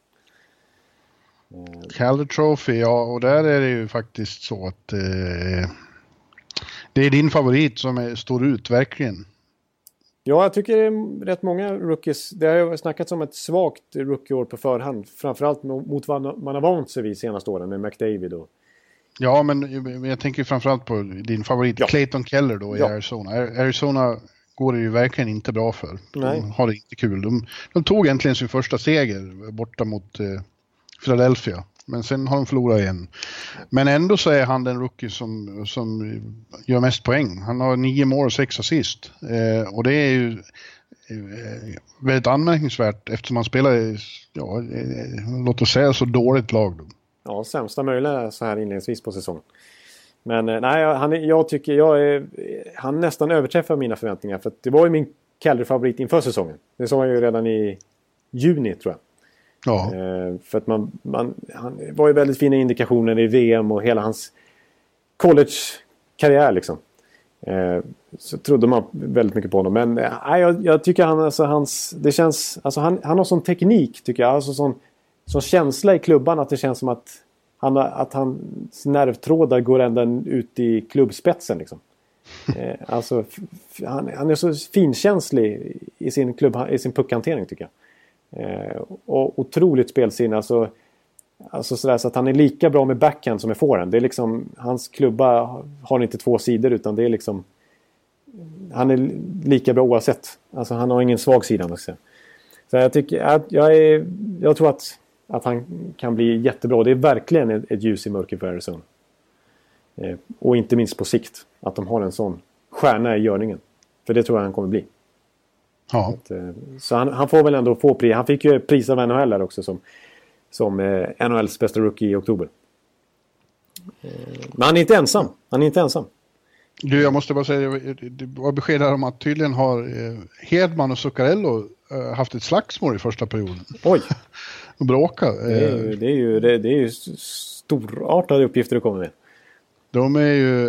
[SPEAKER 3] Calder Trophy, ja, och där är det ju faktiskt så att det är din favorit som står ut, verkligen.
[SPEAKER 2] Ja, jag tycker det är rätt många rookies. Det har ju snackats om ett svagt rookieår på förhand. Framförallt mot vad man har vant sig vid senaste åren med McDavid. Och... Ja,
[SPEAKER 3] men jag tänker framförallt på din favorit, Clayton Keller då i Arizona. Arizona går det ju verkligen inte bra för. De har det inte kul. De tog äntligen sin första seger borta mot Philadelphia. Men sen har de förlorat igen. Men ändå så är han den rookie som gör mest poäng. Han har 9 mål och 6 assist. Och det är ju väldigt anmärkningsvärt eftersom han spelar i, låt oss säga, så dåligt lag då.
[SPEAKER 2] Ja, sämsta möjliga så här inledningsvis på säsongen. Men han nästan överträffar mina förväntningar. För att det var ju min Calder-favorit inför säsongen. Det sa jag ju redan i juni, tror jag.
[SPEAKER 3] Ja.
[SPEAKER 2] För att han var ju väldigt fina indikationer i VM och hela hans college-karriär liksom. Så trodde man väldigt mycket på honom. Men jag tycker han har sån teknik, tycker jag. Alltså sån känsla i klubban att det känns som att hans nervtrådar går ända ut i klubbspetsen liksom. Alltså han är så finkänslig i sin puckhantering, tycker jag. Och otroligt spelsinne, alltså sådär, så att han är lika bra med backhand som med forehand. Det är liksom, hans klubba har inte 2 sidor, utan det är liksom, han är lika bra oavsett. Alltså han har ingen svag sida också. Så jag tycker att jag tror att han kan bli jättebra. Det är verkligen ett ljus i mörker för Arizona. Och inte minst på sikt att de har en sån stjärna i görningen. För det tror jag han kommer bli.
[SPEAKER 3] Ja.
[SPEAKER 2] Så han får väl ändå få pris. Han fick ju pris av NHL där också som NHLs bästa rookie i oktober. Men han är inte ensam.
[SPEAKER 3] Du, jag måste bara säga, det var besked här om att tydligen har Hedman och Zuccarello haft ett slagsmål i första perioden.
[SPEAKER 2] Oj!
[SPEAKER 3] Och bråka.
[SPEAKER 2] Det är ju storartade uppgifter att komma med.
[SPEAKER 3] De är ju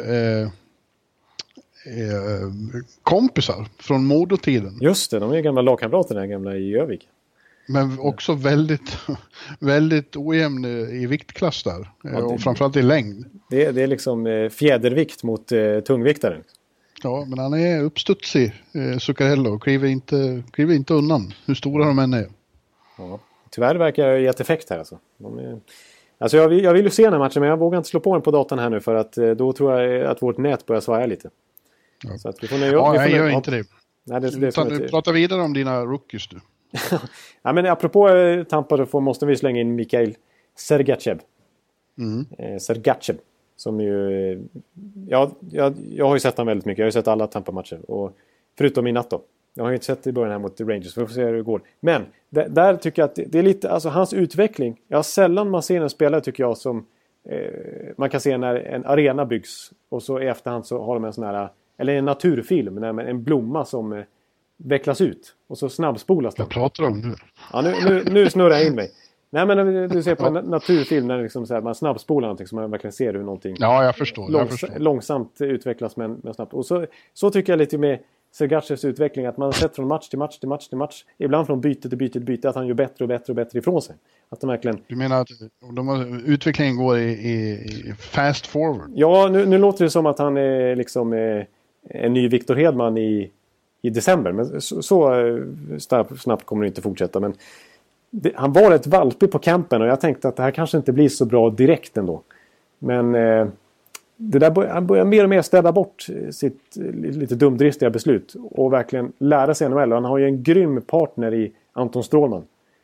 [SPEAKER 3] kompisar från Modotiden.
[SPEAKER 2] Just det, de är gamla lagkamrater, den gamla i Övik.
[SPEAKER 3] Men också väldigt, väldigt ojämn i viktklass där. Och framförallt i längd.
[SPEAKER 2] Det är liksom fjädervikt mot tungviktaren.
[SPEAKER 3] Ja, men han är uppstudsig, Zuccarello, och kliver inte undan hur stora de än är.
[SPEAKER 2] Ja, tyvärr verkar det gett effekt här alltså. Alltså jag vill ju se den här matchen, men jag vågar inte slå på den på datorn här nu, för att då tror jag att vårt nät börjar svaja lite.
[SPEAKER 3] Ja.
[SPEAKER 2] Så att vi får jag
[SPEAKER 3] gör inte det.
[SPEAKER 2] Nej,
[SPEAKER 3] du pratar vidare om dina rookies, du.
[SPEAKER 2] Ja, men apropå Tampa så måste vi slänga in Mikhail Sergachev. Sergachev. Som ju... Jag har ju sett han väldigt mycket. Jag har ju sett alla Tampa-matcher. Och förutom i natt då. Jag har ju inte sett det i början här mot Rangers. Vi får se hur det går. Men där tycker jag att det är lite... Alltså hans utveckling. Sällan man ser en spelare, tycker jag, som... man kan se när en arena byggs. Och så i efterhand så har de en sån här... Eller en naturfilm. En blomma som vecklas ut. Och så snabbspolas den.
[SPEAKER 3] Jag pratar om nu.
[SPEAKER 2] Ja, nu snurrar jag in mig. Nej, men du ser på en naturfilm när liksom så här, man snabbspolar någonting så man verkligen ser hur någonting
[SPEAKER 3] Ja, jag förstår.
[SPEAKER 2] Långsamt utvecklas men snabbt. Och så tycker jag lite med Sergachevs utveckling att man har sett från match till match. Ibland från byte till byte att han gör bättre och bättre ifrån sig. Att de verkligen...
[SPEAKER 3] Du menar att utvecklingen går i fast forward?
[SPEAKER 2] Ja, nu låter det som att han är liksom en ny Victor Hedman i december. Men så snabbt kommer det inte fortsätta. Men han var ett valpig på campen och jag tänkte att det här kanske inte blir så bra direkt ändå. Men han börjar mer och mer städa bort sitt lite dumdristiga beslut och verkligen lära sig NHL. Och han har ju en grym partner i Anton Strålman.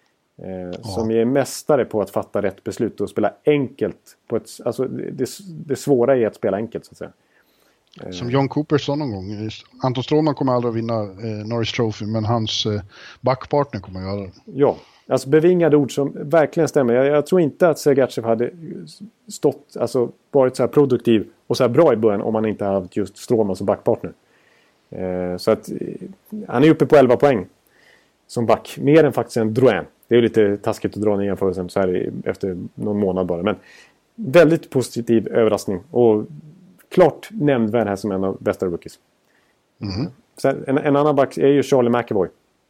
[SPEAKER 2] Som är mästare på att fatta rätt beslut och spela enkelt. Alltså det svåra är att spela enkelt så att säga.
[SPEAKER 3] Som John Cooper sa någon gång. Anton Strålman kommer aldrig att vinna Norris Trophy, men hans backpartner kommer att göra det.
[SPEAKER 2] Ja, alltså bevingade ord som verkligen stämmer. Jag tror inte att Sergachev hade varit så här produktiv och så här bra i början om han inte hade haft just Strålman som backpartner. Så att han är uppe på 11 poäng som back. Mer än faktiskt en Drouin. Det är ju lite taskigt att dra en jämförelse så här efter någon månad bara. Men väldigt positiv överraskning. Och klart nämnd vän här som en av bästa rookies. Sen, en annan back är ju Charlie McAvoy.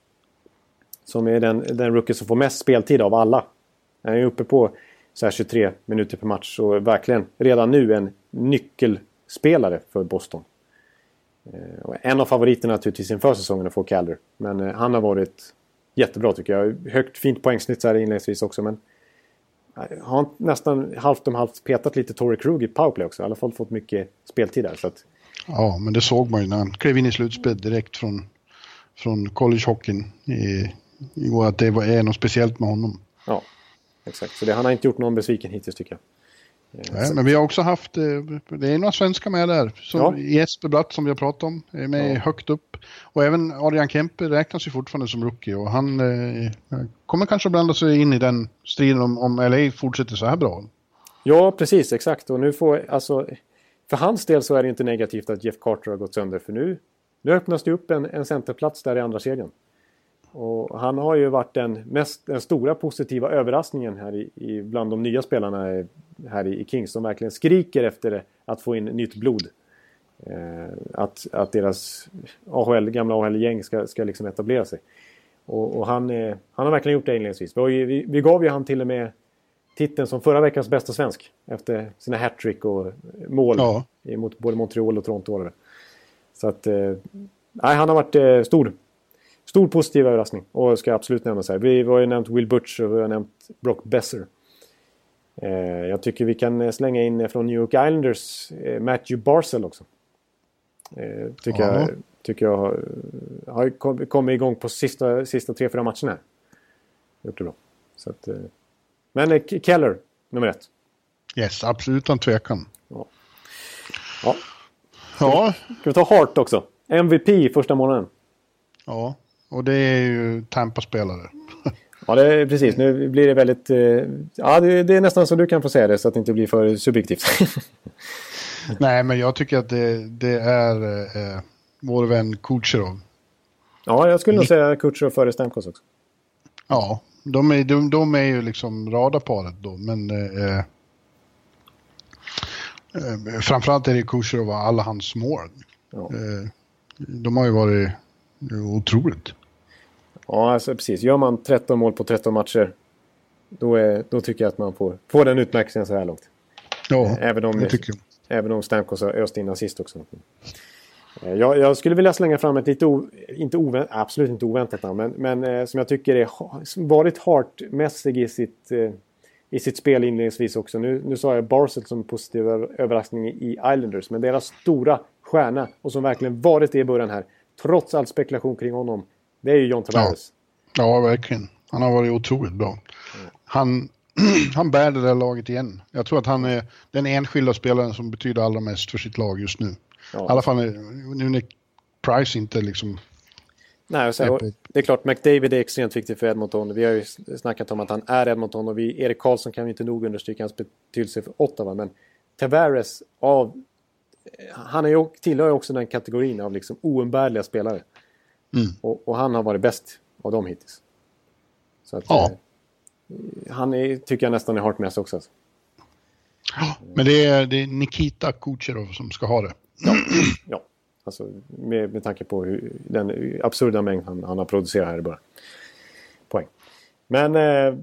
[SPEAKER 2] Som är den rookie som får mest speltid av alla. Han är uppe på så här 23 minuter per match. Och verkligen redan nu en nyckelspelare för Boston. Och en av favoriterna naturligtvis inför säsongen att få Calder. Men han har varit jättebra tycker jag. Högt fint poängsnitt så här inledningsvis också. Men har nästan halvt om halvt petat lite Torrey Krug i powerplay också. I alla fall fått mycket speltid där. Så att...
[SPEAKER 3] Ja, men det såg man ju när han klev in i slutspel direkt från college-hockeyn igår att det är något speciellt med honom.
[SPEAKER 2] Ja, exakt. Så han har inte gjort någon besviken hittills tycker jag.
[SPEAKER 3] Nej, men vi har också haft, det är några svenskar med där. Som Jesper Bratt som vi har pratat om, är med högt upp. Och även Adrian Kempe räknas ju fortfarande som rookie. Och han kommer kanske att blanda sig in i den striden om LA fortsätter så här bra.
[SPEAKER 2] Ja, precis, exakt. Och nu för hans del så är det inte negativt att Jeff Carter har gått sönder. För nu öppnas det upp en centerplats där i andra serien. Och han har ju varit den stora positiva överraskningen här bland de nya spelarna här i Kings som verkligen skriker efter att få in nytt blod. Att deras gamla AHL-gäng ska liksom etablera sig. Och han har verkligen gjort det inledningsvis. Vi gav ju han till och med titeln som förra veckans bästa svensk efter sina hattrick och mål mot både Montreal och Toronto. Så att han har varit stor positiv överraskning och ska absolut nämnas här. Vi har ju nämnt Will Butcher och vi har nämnt Brock Besser. Jag tycker vi kan slänga in från New York Islanders Matthew Barzal också. Tycker jag har kommit igång på sista 3-4 matcherna här. Gjort det bra. Så att, men Keller, nummer 1.
[SPEAKER 3] Yes, absolut utan tvekan.
[SPEAKER 2] Ja. Ska vi ta Hart också? MVP första månaden.
[SPEAKER 3] Ja, och det är ju Tampa-spelare.
[SPEAKER 2] Ja, det är precis. Nu blir det väldigt... det är nästan så du kan få säga det så att det inte blir för subjektivt.
[SPEAKER 3] Nej, men jag tycker att det är vår vän Kucherov.
[SPEAKER 2] Ja, jag skulle nog säga Kucherov före Stamkos också.
[SPEAKER 3] Ja, de är ju liksom radarparet då, men framförallt är det Kucherov och alla hans mål. Ja. De har ju varit otroligt.
[SPEAKER 2] Ja, alltså precis. Gör man 13 mål på 13 matcher då tycker jag att man får den utmärkelsen så här långt.
[SPEAKER 3] Ja,
[SPEAKER 2] även om Stamkos har öst in assist också. Jag skulle vilja slänga fram ett lite absolut inte oväntat namn, men som jag tycker är varit Hart-mässig i sitt spel inledningsvis också. Nu sa jag Barzal som positiv överraskning i Islanders, men deras stora stjärna och som verkligen varit det i början här, trots all spekulation kring honom, det är ju John Tavares.
[SPEAKER 3] Ja, verkligen. Han har varit otroligt bra. Han bär det där laget igen. Jag tror att han är den enskilda spelaren som betyder allra mest för sitt lag just nu. Ja. I alla fall nu när Price inte liksom...
[SPEAKER 2] Nej, det är klart, McDavid är extremt viktig för Edmonton. Vi har ju snackat om att han är Edmonton och Erik Karlsson kan vi inte nog understryka hans betydelse för Ottawa. Men Tavares tillhör ju också den kategorin av liksom oumbärliga spelare. Och han har varit bäst av dem hittills. Så att, tycker jag nästan är hart med sig också. Alltså.
[SPEAKER 3] Ja, men det är Nikita Kucherov som ska ha det.
[SPEAKER 2] Ja. Alltså, med tanke på den absurda mängd han har producerat här i början. Poäng. Men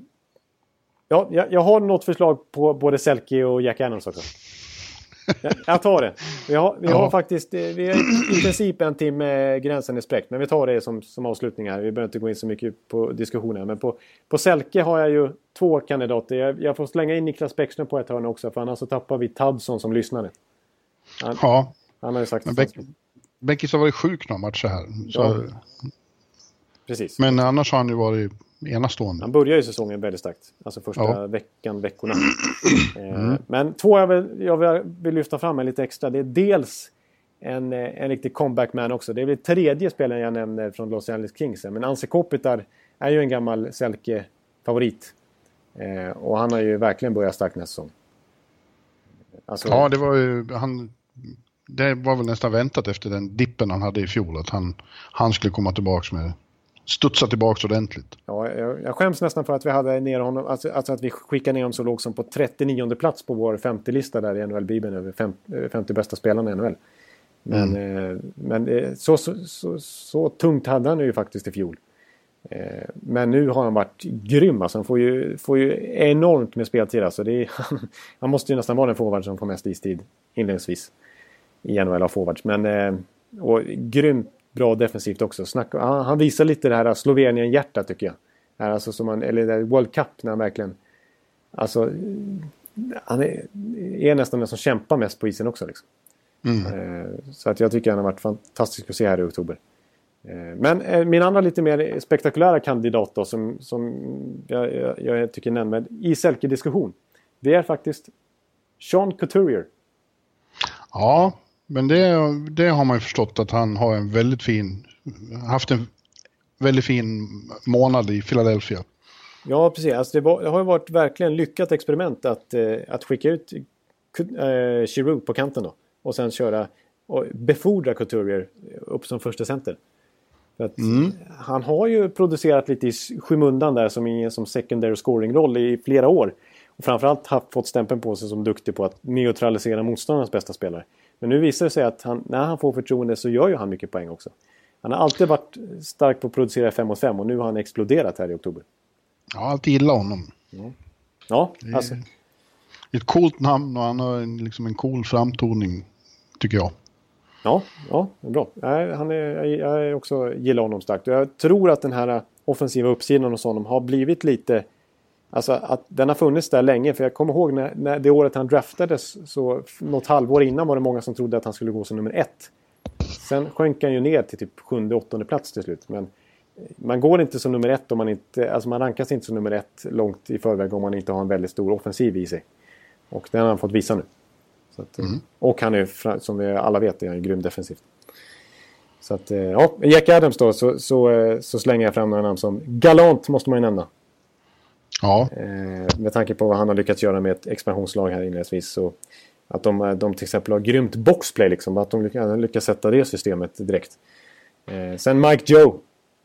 [SPEAKER 2] jag har något förslag på både Selke och Jack Adams också. Jag tar det. Vi har faktiskt, vi är i princip en timme gränsen är spräckt, men vi tar det som avslutning här. Vi behöver inte gå in så mycket på diskussionen. Men på Selke har jag ju 2 kandidater. Jag får slänga in Niklas Bäckström på ett hörn också, för annars så tappar vi Tadson som lyssnade. Han har ju sagt
[SPEAKER 3] Bäckis har varit sjuk några matcher här. Så...
[SPEAKER 2] Precis.
[SPEAKER 3] Men annars har han ju varit enastående.
[SPEAKER 2] Han börjar ju säsongen väldigt starkt. Alltså första veckorna. Men 2 jag vill lyfta fram lite extra. Det är dels en riktig comeback-man också. Det är väl 3:e spelaren jag nämner från Los Angeles Kings. Men Anse Kopitar är ju en gammal Selke-favorit. Och han har ju verkligen börjat starkt nästa säsong. Alltså... Ja,
[SPEAKER 3] det var ju... Det var väl nästan väntat efter den dippen han hade i fjol. Att han skulle komma tillbaka med... Studsa tillbaka ordentligt. Ja,
[SPEAKER 2] jag skäms nästan för att vi hade ner honom, alltså att vi skickade ner honom så låg som på 39:e plats på vår 50-lista där i NHL-bibeln över 50 bästa spelarna i NHL. Men så tungt hade han ju faktiskt i fjol. Men nu har han varit grym. Alltså han får ju enormt med speltid. Alltså han måste ju nästan vara den forward som får mest istid inledningsvis i NHL av forwards. Och grymt bra defensivt också. Han visar lite det här Slovenien-hjärta tycker jag. Alltså eller World Cup när han verkligen... Alltså, han är nästan den som kämpar mest på isen också. Liksom. Så att jag tycker han har varit fantastisk att se här i oktober. Men min andra lite mer spektakulära kandidat då, som jag tycker nämner i Selke-diskussion. Det är faktiskt Sean Couturier.
[SPEAKER 3] Ja, men det har man ju förstått att han har haft en väldigt fin månad i Philadelphia.
[SPEAKER 2] Ja, precis. Alltså det har ju varit verkligen lyckat experiment att skicka ut Giroux på kanten då. Och sen köra och befordra Couturier upp som första center. För att han har ju producerat lite i skymundan där som secondary scoring-roll i flera år. Och framförallt fått stämpeln på sig som duktig på att neutralisera motståndarnas bästa spelare. Men nu visar det sig att när han får förtroende så gör ju han mycket poäng också. Han har alltid varit stark på att producera 5-5 och nu har han exploderat här i oktober.
[SPEAKER 3] Ja, alltid gillar honom.
[SPEAKER 2] Ja, alltså.
[SPEAKER 3] Ett coolt namn och han har en cool framtoning, tycker jag.
[SPEAKER 2] Ja, bra. Jag också gillar honom starkt. Och jag tror att den här offensiva uppsidan hos honom har blivit lite... Alltså att den har funnits där länge. För jag kommer ihåg när det året han draftades, så något halvår innan var det många som trodde att han skulle gå som nummer 1. Sen sjönk han ju ner till typ 7-8 plats till slut. Men man går inte som nummer 1 om man inte... Alltså man rankas inte som nummer 1 långt i förväg om man inte har en väldigt stor offensiv i sig. Och den har han fått visa nu. Så att, och han är, som vi alla vet, är grym defensivt. Så att, Jack Adams då, så slänger jag fram några namn som Galant måste man ju nämna.
[SPEAKER 3] Ja.
[SPEAKER 2] Med tanke på vad han har lyckats göra med ett expansionslag här inledningsvis, så att de till exempel har grymt boxplay liksom, att de lyckas sätta det systemet direkt. Sen Mike Joe.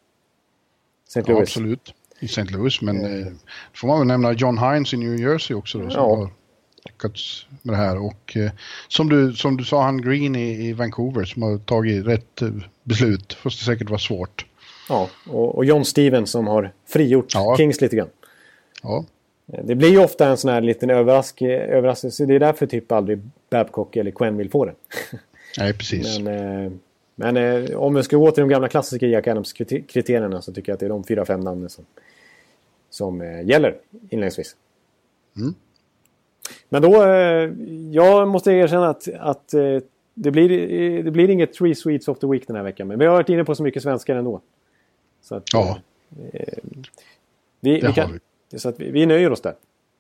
[SPEAKER 2] St. Louis.
[SPEAKER 3] Absolut, i St. Louis, men får man väl nämna John Hines i New Jersey också då, som har lyckats med det här. Och som du sa, han Green i Vancouver som har tagit rätt beslut, fast det säkert var svårt.
[SPEAKER 2] Ja, och John Stevens som har frigjort Kings lite grann. Ja. Det blir ju ofta en sån här liten överraskning. Det är därför typ aldrig Babcock eller Quinn vill få det.
[SPEAKER 3] Nej, precis.
[SPEAKER 2] Men om vi ska gå till de gamla klassiska Jack Adams-kriterierna, så tycker jag att det är de 4-5 namnen som gäller inledningsvis. Men då, jag måste erkänna att det blir inget 3 Sweets of the Week den här veckan. Men vi har varit inne på så mycket svenskar ändå. Så att, så att vi nöjer oss där.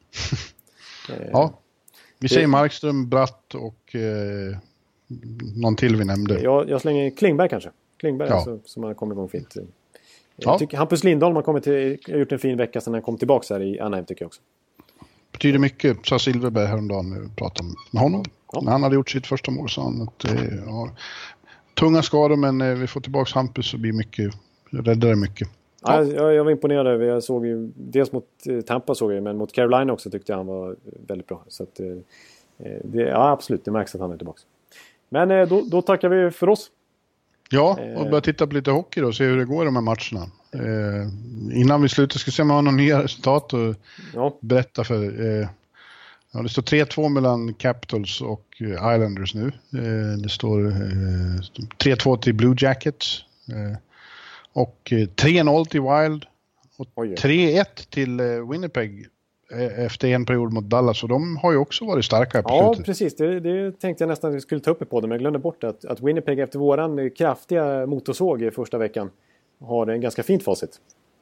[SPEAKER 3] Vi säger Markström, Bratt och någon till vi nämnde.
[SPEAKER 2] Jag slänger Klingberg kanske. Klingberg som har kommit igång fint. Jag tycker Hampus Lindholm har gjort en fin vecka sedan han kom tillbaka här i Anaheim, tycker jag också.
[SPEAKER 3] Betyder mycket, sa Silverberg häromdagen när vi pratade med honom. När han hade gjort sitt första mål sa han att tunga skador, men vi får tillbaka Hampus så blir mycket, räddar mycket.
[SPEAKER 2] Ja, jag var imponerad över. Jag såg ju, dels mot Tampa såg jag, men mot Carolina också tyckte jag han var väldigt bra. Så att, absolut, det märks att han är tillbaka. Men då tackar vi för oss.
[SPEAKER 3] Ja, och börja titta på lite hockey då och se hur det går i de här matcherna. Innan vi slutar ska vi se om vi har några nya resultat och berätta för... det står 3-2 mellan Capitals och Islanders nu. Det står 3-2 till Blue Jackets. Och 3-0 till Wild. Och 3-1 till Winnipeg efter en period mot Dallas. Och de har ju också varit starka på slutet.
[SPEAKER 2] Ja, precis. Det tänkte jag nästan att vi skulle ta upp på det. Men jag glömde bort att Winnipeg efter våran kraftiga motorsåg i första veckan har en ganska fint facit.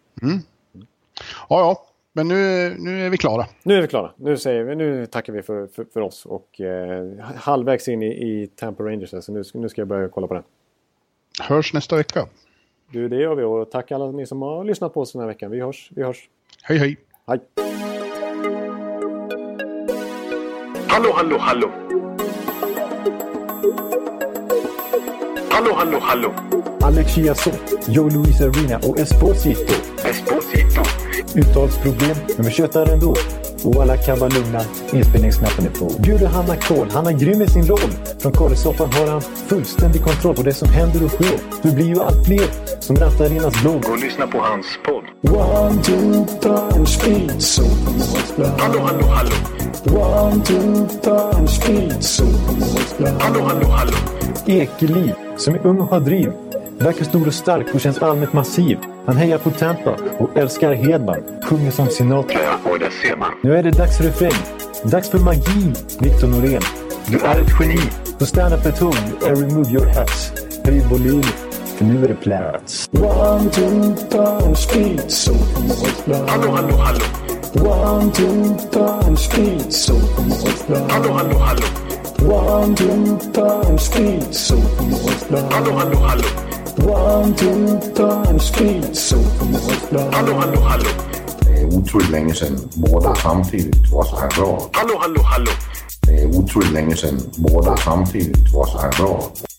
[SPEAKER 3] Ja. Men nu är vi klara.
[SPEAKER 2] Nu är vi klara. Nu tackar vi för oss. Och halvvägs in i Tampa Rangers. Så nu ska jag börja kolla på den.
[SPEAKER 3] Hörs nästa vecka.
[SPEAKER 2] Det gör vi. Och tack alla ni som har lyssnat på oss den här veckan. Vi hörs.
[SPEAKER 3] Hej, hej.
[SPEAKER 2] Hej.
[SPEAKER 6] Hallå. Alex Chiazot, Joe Luis Arena och Esposito. Uttalsproblem, men vi tjötar ändå. Och alla kan vara lugna, inspelningsknappen är på. Bjuder Hanna Kohl, han är grym i sin roll. Från Kållesoffan har han fullständig kontroll på det som händer och sker. Det blir ju allt fler som rattar in hans blogg.
[SPEAKER 7] Och lyssna på hans podd.
[SPEAKER 6] 1, 2, punch, speed, so.
[SPEAKER 7] Hallå.
[SPEAKER 6] 1, 2, punch, speed, so.
[SPEAKER 7] Hallå.
[SPEAKER 6] Ekeliv, som är ung och har driv. Verkar stor och stark och känns allmänt massiv. Han hejar på Tampa och älskar Hedman. Sjunger som Sinatra.
[SPEAKER 7] Ja, och det ser man.
[SPEAKER 6] Nu är det dags för refräng. Dags för magi, Victor Norén.
[SPEAKER 7] Du är ett geni.
[SPEAKER 6] Så stand up at home and remove your hats. Höj volym, för nu är det plats. 1, 2, punch, speed, so.
[SPEAKER 7] Hallå.
[SPEAKER 6] 1, 2, punch, speed, so.
[SPEAKER 7] Hallå.
[SPEAKER 6] 1, 2, punch, speed, so.
[SPEAKER 7] Hallå.
[SPEAKER 6] 1, 2, punch, speed, so.
[SPEAKER 7] Hallå.
[SPEAKER 8] Det är otroligt länge sedan båda samtidigt var så här bra.
[SPEAKER 7] Hallå.
[SPEAKER 8] Det är otroligt länge sedan båda samtidigt var så här bra.